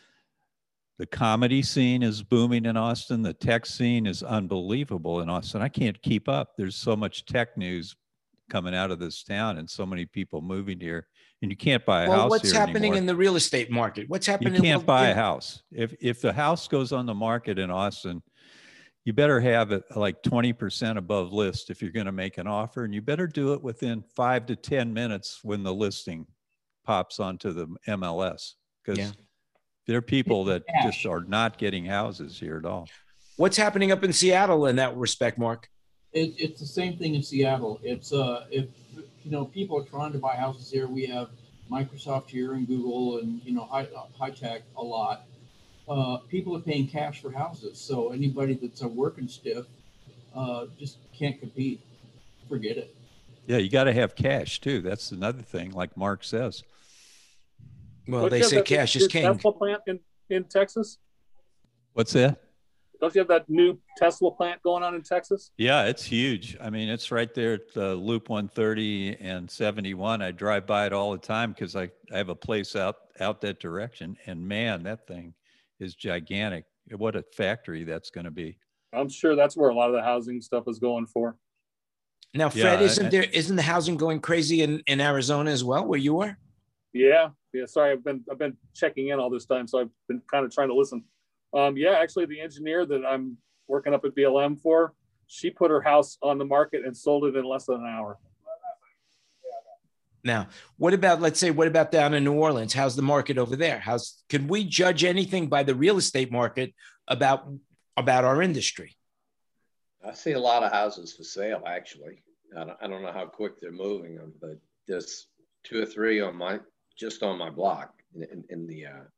the comedy scene is booming in Austin. The tech scene is unbelievable in Austin. I can't keep up. There's so much tech news coming out of this town and so many people moving here. And you can't buy a well, house what's here happening anymore. in the real estate market? What's happening? You can't well, buy you a house. If if the house goes on the market in Austin, you better have it like twenty percent above list if you're going to make an offer. And you better do it within five to ten minutes when the listing pops onto the M L S. Because Yeah. there are people that just are not getting houses here at all. What's happening up in Seattle in that respect, Mark? It, it's the same thing in Seattle. It's uh, if you know people are trying to buy houses here, we have Microsoft here and Google and you know high high tech a lot. Uh, people are paying cash for houses, so anybody that's a working stiff uh, just can't compete. Forget it. Yeah, you got to have cash too. That's another thing, like Mark says. Well, Don't they you have say that cash new is king. Tesla plant in, in Texas? What's that? Don't you have that new Tesla plant going on in Texas? Yeah, it's huge. I mean, it's right there at the Loop one thirty and seventy-one. I drive by it all the time because I, I have a place out, out that direction. And man, that thing is gigantic. What a factory that's going to be. I'm sure that's where a lot of the housing stuff is going for. Now, Fred, Yeah, isn't I- there isn't the housing going crazy in, in Arizona as well, where you are? Yeah, yeah. Sorry, I've been I've been checking in all this time, so I've been kind of trying to listen. Um, yeah, actually, the engineer that I'm working up at B L M for, she put her house on the market and sold it in less than an hour. Now, what about, let's say, what about down in New Orleans? How's the market over there? How's, can we judge anything by the real estate market about, about our industry? I see a lot of houses for sale, actually. I don't, I don't know how quick they're moving them, but there's two or three on my, just on my block in, in, in the, uh,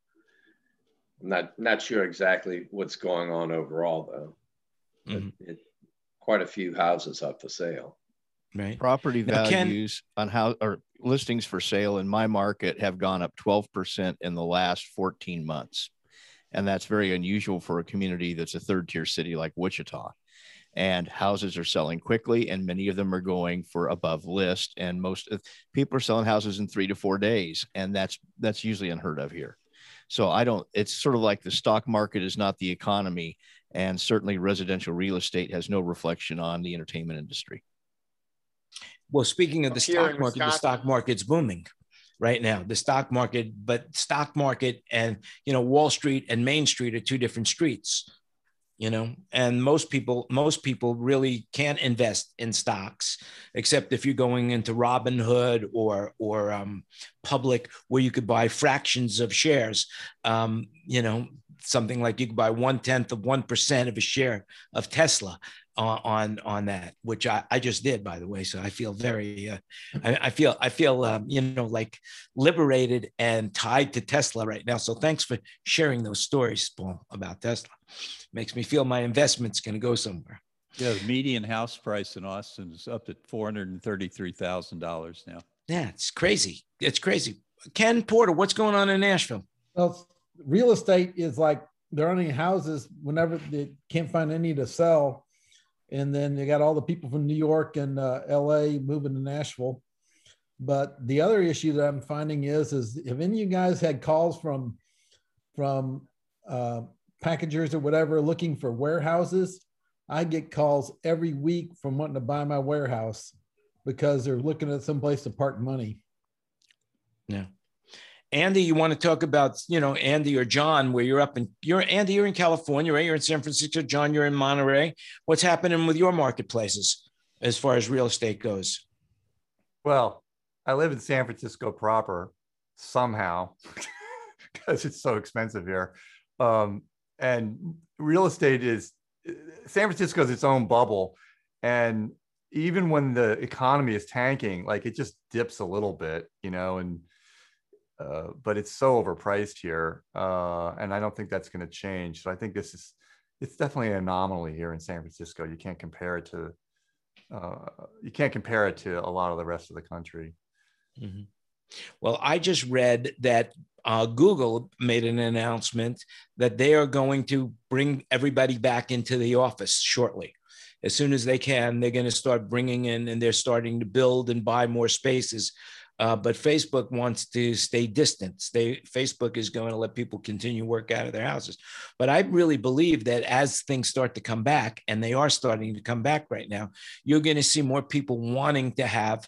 I'm not, not sure exactly what's going on overall though. But Mhm. it, quite a few houses up for sale. Right. Property Now, Ken- values on how or listings for sale in my market have gone up twelve percent in the last fourteen months. And that's very unusual for a community that's a third tier city like Wichita. And houses are selling quickly, and many of them are going for above list. And most of people are selling houses in three to four days. And that's that's usually unheard of here. So I don't, it's sort of like the stock market is not the economy. And certainly residential real estate has no reflection on the entertainment industry. Well, speaking of the Here stock in market, the Wisconsin- stock market's booming right now. The stock market, but stock market and, you know, Wall Street and Main Street are two different streets, you know, and most people, most people really can't invest in stocks, except if you're going into Robinhood or, or um, Public, where you could buy fractions of shares, um, you know, something like you could buy one tenth of one percent of a share of Tesla on, on, on that, which I, I just did, by the way. So I feel very, uh, I, I feel, I feel, um, you know, like liberated and tied to Tesla right now. So thanks for sharing those stories, Paul, about Tesla. Makes me feel my investment's going to go somewhere. Yeah, the median house price in Austin is up to four hundred thirty-three thousand dollars now. Yeah, it's crazy. It's crazy. Ken Porter, what's going on in Nashville? Well, real estate is like they're owning houses whenever they can't find any to sell. And then you got all the people from New York and uh, L A moving to Nashville. But the other issue that I'm finding is, is have any of you guys had calls from, from uh, packagers or whatever looking for warehouses? I get calls every week from wanting to buy my warehouse because they're looking at some place to park money. Yeah. Andy, you want to talk about, you know, Andy or John, where you're up in, you're Andy, you're in California, right? You're in San Francisco. John, you're in Monterey. What's happening with your marketplaces as far as real estate goes? Well, I live in San Francisco proper somehow because it's so expensive here. Um, and real estate is, San Francisco is its own bubble. And even when the economy is tanking, like it just dips a little bit, you know, and Uh, but it's so overpriced here. Uh, and I don't think that's going to change. So I think this is, it's definitely an anomaly here in San Francisco. You can't compare it to, uh, you can't compare it to a lot of the rest of the country. Mm-hmm. Well, I just read that uh, Google made an announcement that they are going to bring everybody back into the office shortly. As soon as they can, they're going to start bringing in, and they're starting to build and buy more spaces. Uh, but Facebook wants to stay distant. They, Facebook is going to let people continue work out of their houses. But I really believe that as things start to come back, and they are starting to come back right now, you're going to see more people wanting to have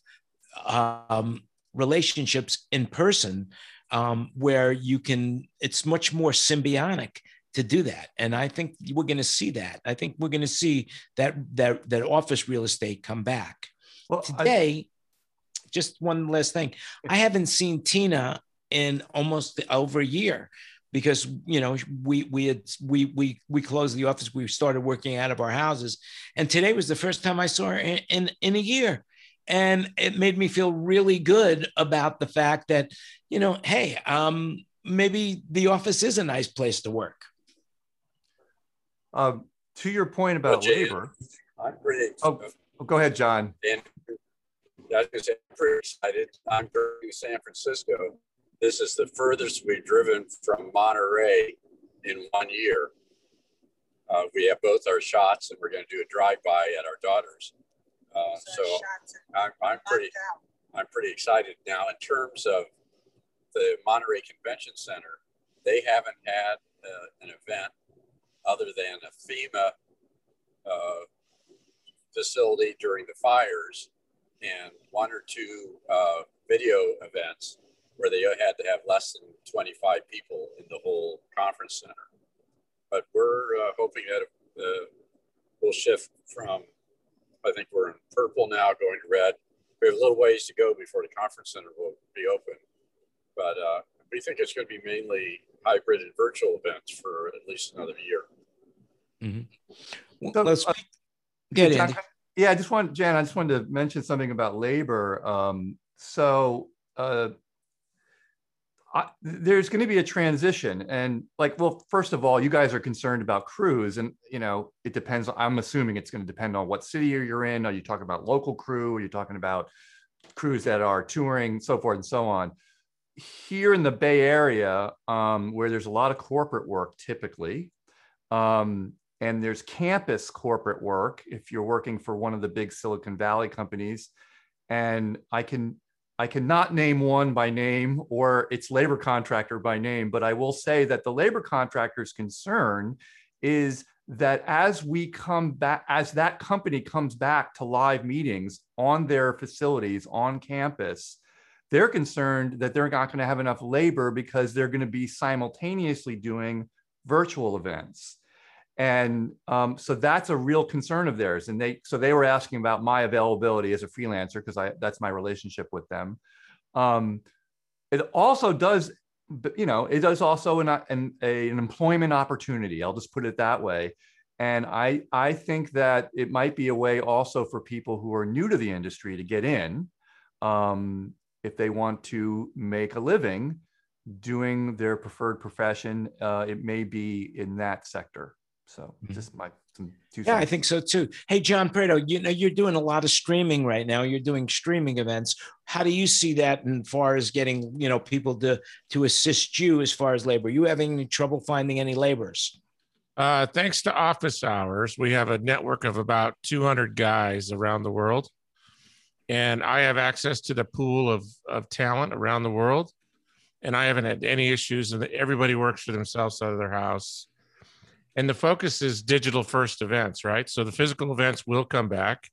um, relationships in person um, where you can, it's much more symbiotic to do that. And I think we're going to see that. I think we're going to see that, that, that office real estate come back. Well, today, I- just one last thing. I haven't seen Tina in almost over a year because, you know, we, we had, we, we, we closed the office. We started working out of our houses. And today was the first time I saw her in, in, in a year. And it made me feel really good about the fact that, you know, hey, um, maybe the office is a nice place to work. Um, to your point about well, Jay, labor. I'm pretty. Oh, go ahead, John. And I was going to say, I'm pretty excited. I'm from San Francisco. This is the furthest we've driven from Monterey in one year. Uh, we have both our shots, and we're going to do a drive-by at our daughter's. Uh, so I'm, I'm pretty, I'm pretty excited now. In terms of the Monterey Convention Center, they haven't had uh, an event other than a FEMA uh, facility during the fires, and one or two uh, video events where they had to have less than twenty-five people in the whole conference center. But we're uh, hoping that uh, we'll shift from, I think we're in purple now, going to red. We have a little ways to go before the conference center will be open. But uh, we think it's going to be mainly hybrid and virtual events for at least another year. Mm-hmm. So, Let's uh, get yeah, in. yeah, I just want, Jan, I just wanted to mention something about labor. Um, so uh, I, there's going to be a transition, and like, well, first of all, you guys are concerned about crews, and you know, it depends. I'm assuming it's going to depend on what city you're in. Are you talking about local crew? Are you talking about crews that are touring, so forth and so on? Here in the Bay Area, um, where there's a lot of corporate work typically, um, and there's campus corporate work if you're working for one of the big Silicon Valley companies, and I can I cannot name one by name or its labor contractor by name, but I will say that the labor contractor's concern is that as we come back, as that company comes back to live meetings on their facilities on campus, they're concerned that they're not going to have enough labor because they're going to be simultaneously doing virtual events. And um, so that's a real concern of theirs. And they, so they were asking about my availability as a freelancer, because I, that's my relationship with them. Um, it also does, you know, it does also an, an, a, an employment opportunity. I'll just put it that way. And I, I think that it might be a way also for people who are new to the industry to get in, um, if they want to make a living doing their preferred profession. Uh, it may be in that sector. So just my some two Yeah, I cents. think so too. Hey, John Prado, you know, you're doing a lot of streaming right now. You're doing streaming events. How do you see that as far as getting, you know, people to to assist you as far as labor? Are you having any trouble finding any laborers? Uh, thanks to office hours, we have a network of about two hundred guys around the world. And I have access to the pool of, of talent around the world. And I haven't had any issues. And everybody works for themselves out of their house. And the focus is digital first events, right? So the physical events will come back.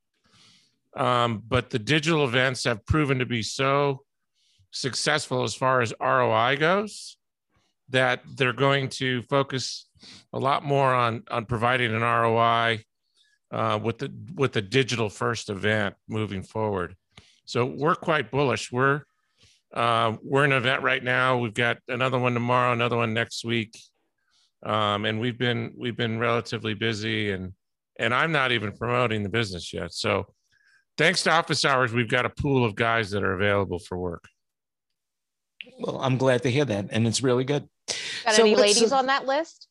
Um, but the digital events have proven to be so successful as far as R O I goes that they're going to focus a lot more on, on providing an R O I uh, with the with the digital first event moving forward. So we're quite bullish. We're uh, we're in an event right now. We've got another one tomorrow, another one next week. Um, and we've been we've been relatively busy, and and I'm not even promoting the business yet. So thanks to office hours, we've got a pool of guys that are available for work. Well, I'm glad to hear that, and it's really good. Got So any let's, ladies uh, on that list?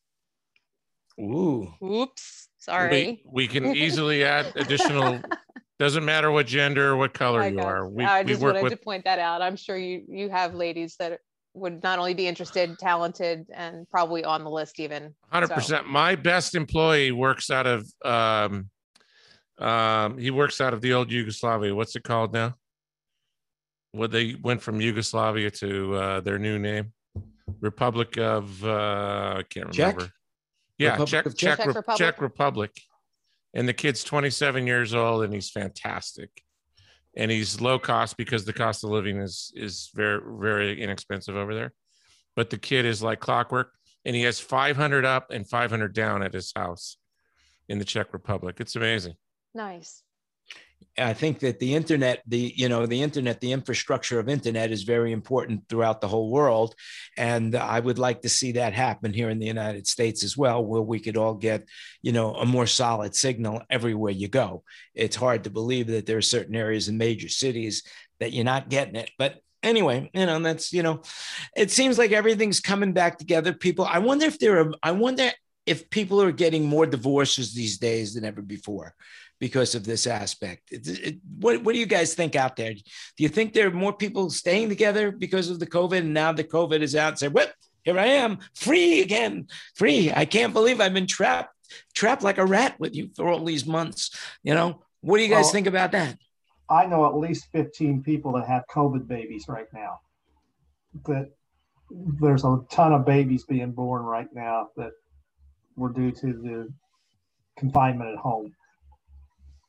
Ooh. Oops, sorry. We, we can easily add additional. Doesn't matter what gender or what color I you got are. you. We, I we just work wanted with to point that out. I'm sure you you have ladies that would not only be interested, talented, and probably on the list even. one hundred percent. So, My best employee works out of, um, um, he works out of the old Yugoslavia. What's it called now? What they went from Yugoslavia to uh, their new name, Republic of, uh, I can't Czech? remember. Yeah, Republic Czech, of Czech, Czech Re- Republic. Czech Republic. And the kid's twenty-seven years old, and he's fantastic. And he's low cost because the cost of living is is very, very inexpensive over there. But the kid is like clockwork, and he has five hundred up and five hundred down at his house in the Czech Republic. It's amazing. nice. I think that the internet, the, you know, the internet, the infrastructure of internet is very important throughout the whole world. And I would like to see that happen here in the United States as well, where we could all get, you know, a more solid signal everywhere you go. It's hard to believe that there are certain areas in major cities that you're not getting it. But anyway, you know, that's, you know, it seems like everything's coming back together. People, I wonder if there are, I wonder if people are getting more divorces these days than ever before because of this aspect. It, it, what, what do you guys think out there? Do you think there are more people staying together because of the COVID, and now the COVID is out and say, well, here I am, free again, free. I can't believe I've been trapped, trapped like a rat with you for all these months. You know, what do you guys Well, think about that? I know at least fifteen people that have COVID babies right now. That there's a ton of babies being born right now that were due to the confinement at home.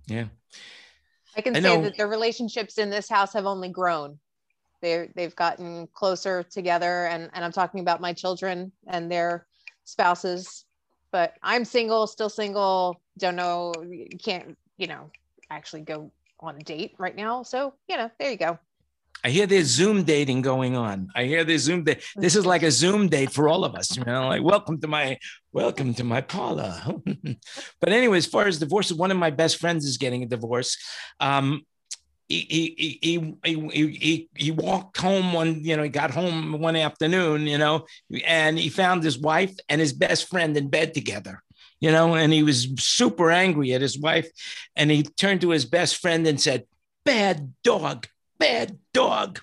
Yeah. I can I say know. that the relationships in this house have only grown. They're, they've gotten closer together, and, and I'm talking about my children and their spouses, but I'm single, still single, don't know, can't, you know, actually go on a date right now. So, you know, there you go. I hear there's Zoom dating going on. I hear there's Zoom date. This is like a Zoom date for all of us. You know, like welcome to my welcome to my parlor. But anyway, as far as divorce, one of my best friends is getting a divorce. Um, he, he, he, he, he, he, he walked home one, you know, he got home one afternoon, you know, and he found his wife and his best friend in bed together, you know, and he was super angry at his wife. And he turned to his best friend and said, "Bad dog. Bad dog."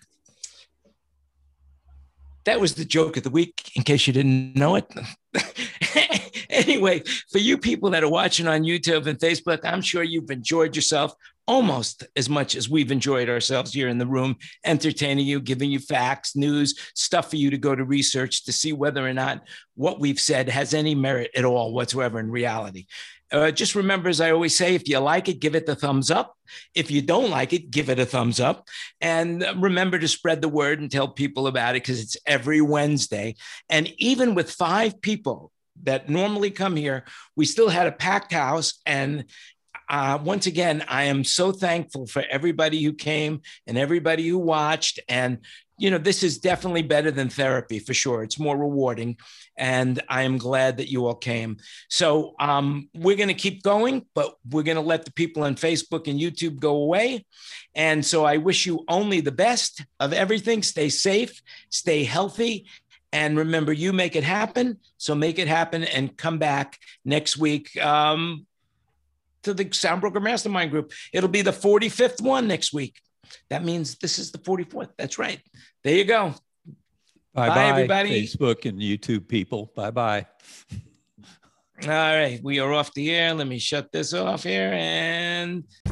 That was the joke of the week, in case you didn't know it. Anyway, for you people that are watching on YouTube and Facebook, I'm sure you've enjoyed yourself almost as much as we've enjoyed ourselves here in the room, entertaining you, giving you facts, news, stuff for you to go to research to see whether or not what we've said has any merit at all whatsoever in reality. Uh, just remember, as I always say, if you like it, give it the thumbs up. If you don't like it, give it a thumbs up. And remember to spread the word and tell people about it, because it's every Wednesday. And even with five people that normally come here, we still had a packed house. And uh, once again, I am so thankful for everybody who came and everybody who watched. And you know, this is definitely better than therapy for sure. It's more rewarding. And I am glad that you all came. So um, we're going to keep going, but we're going to let the people on Facebook and YouTube go away. And so I wish you only the best of everything. Stay safe, stay healthy. And remember, you make it happen. So make it happen and come back next week um, to the Soundbroker Mastermind Group. It'll be the forty-fifth one next week. That means this is the forty-fourth. That's right. There you go. Bye, bye, bye, everybody. Facebook and YouTube people. Bye bye. All right. We are off the air. Let me shut this off here and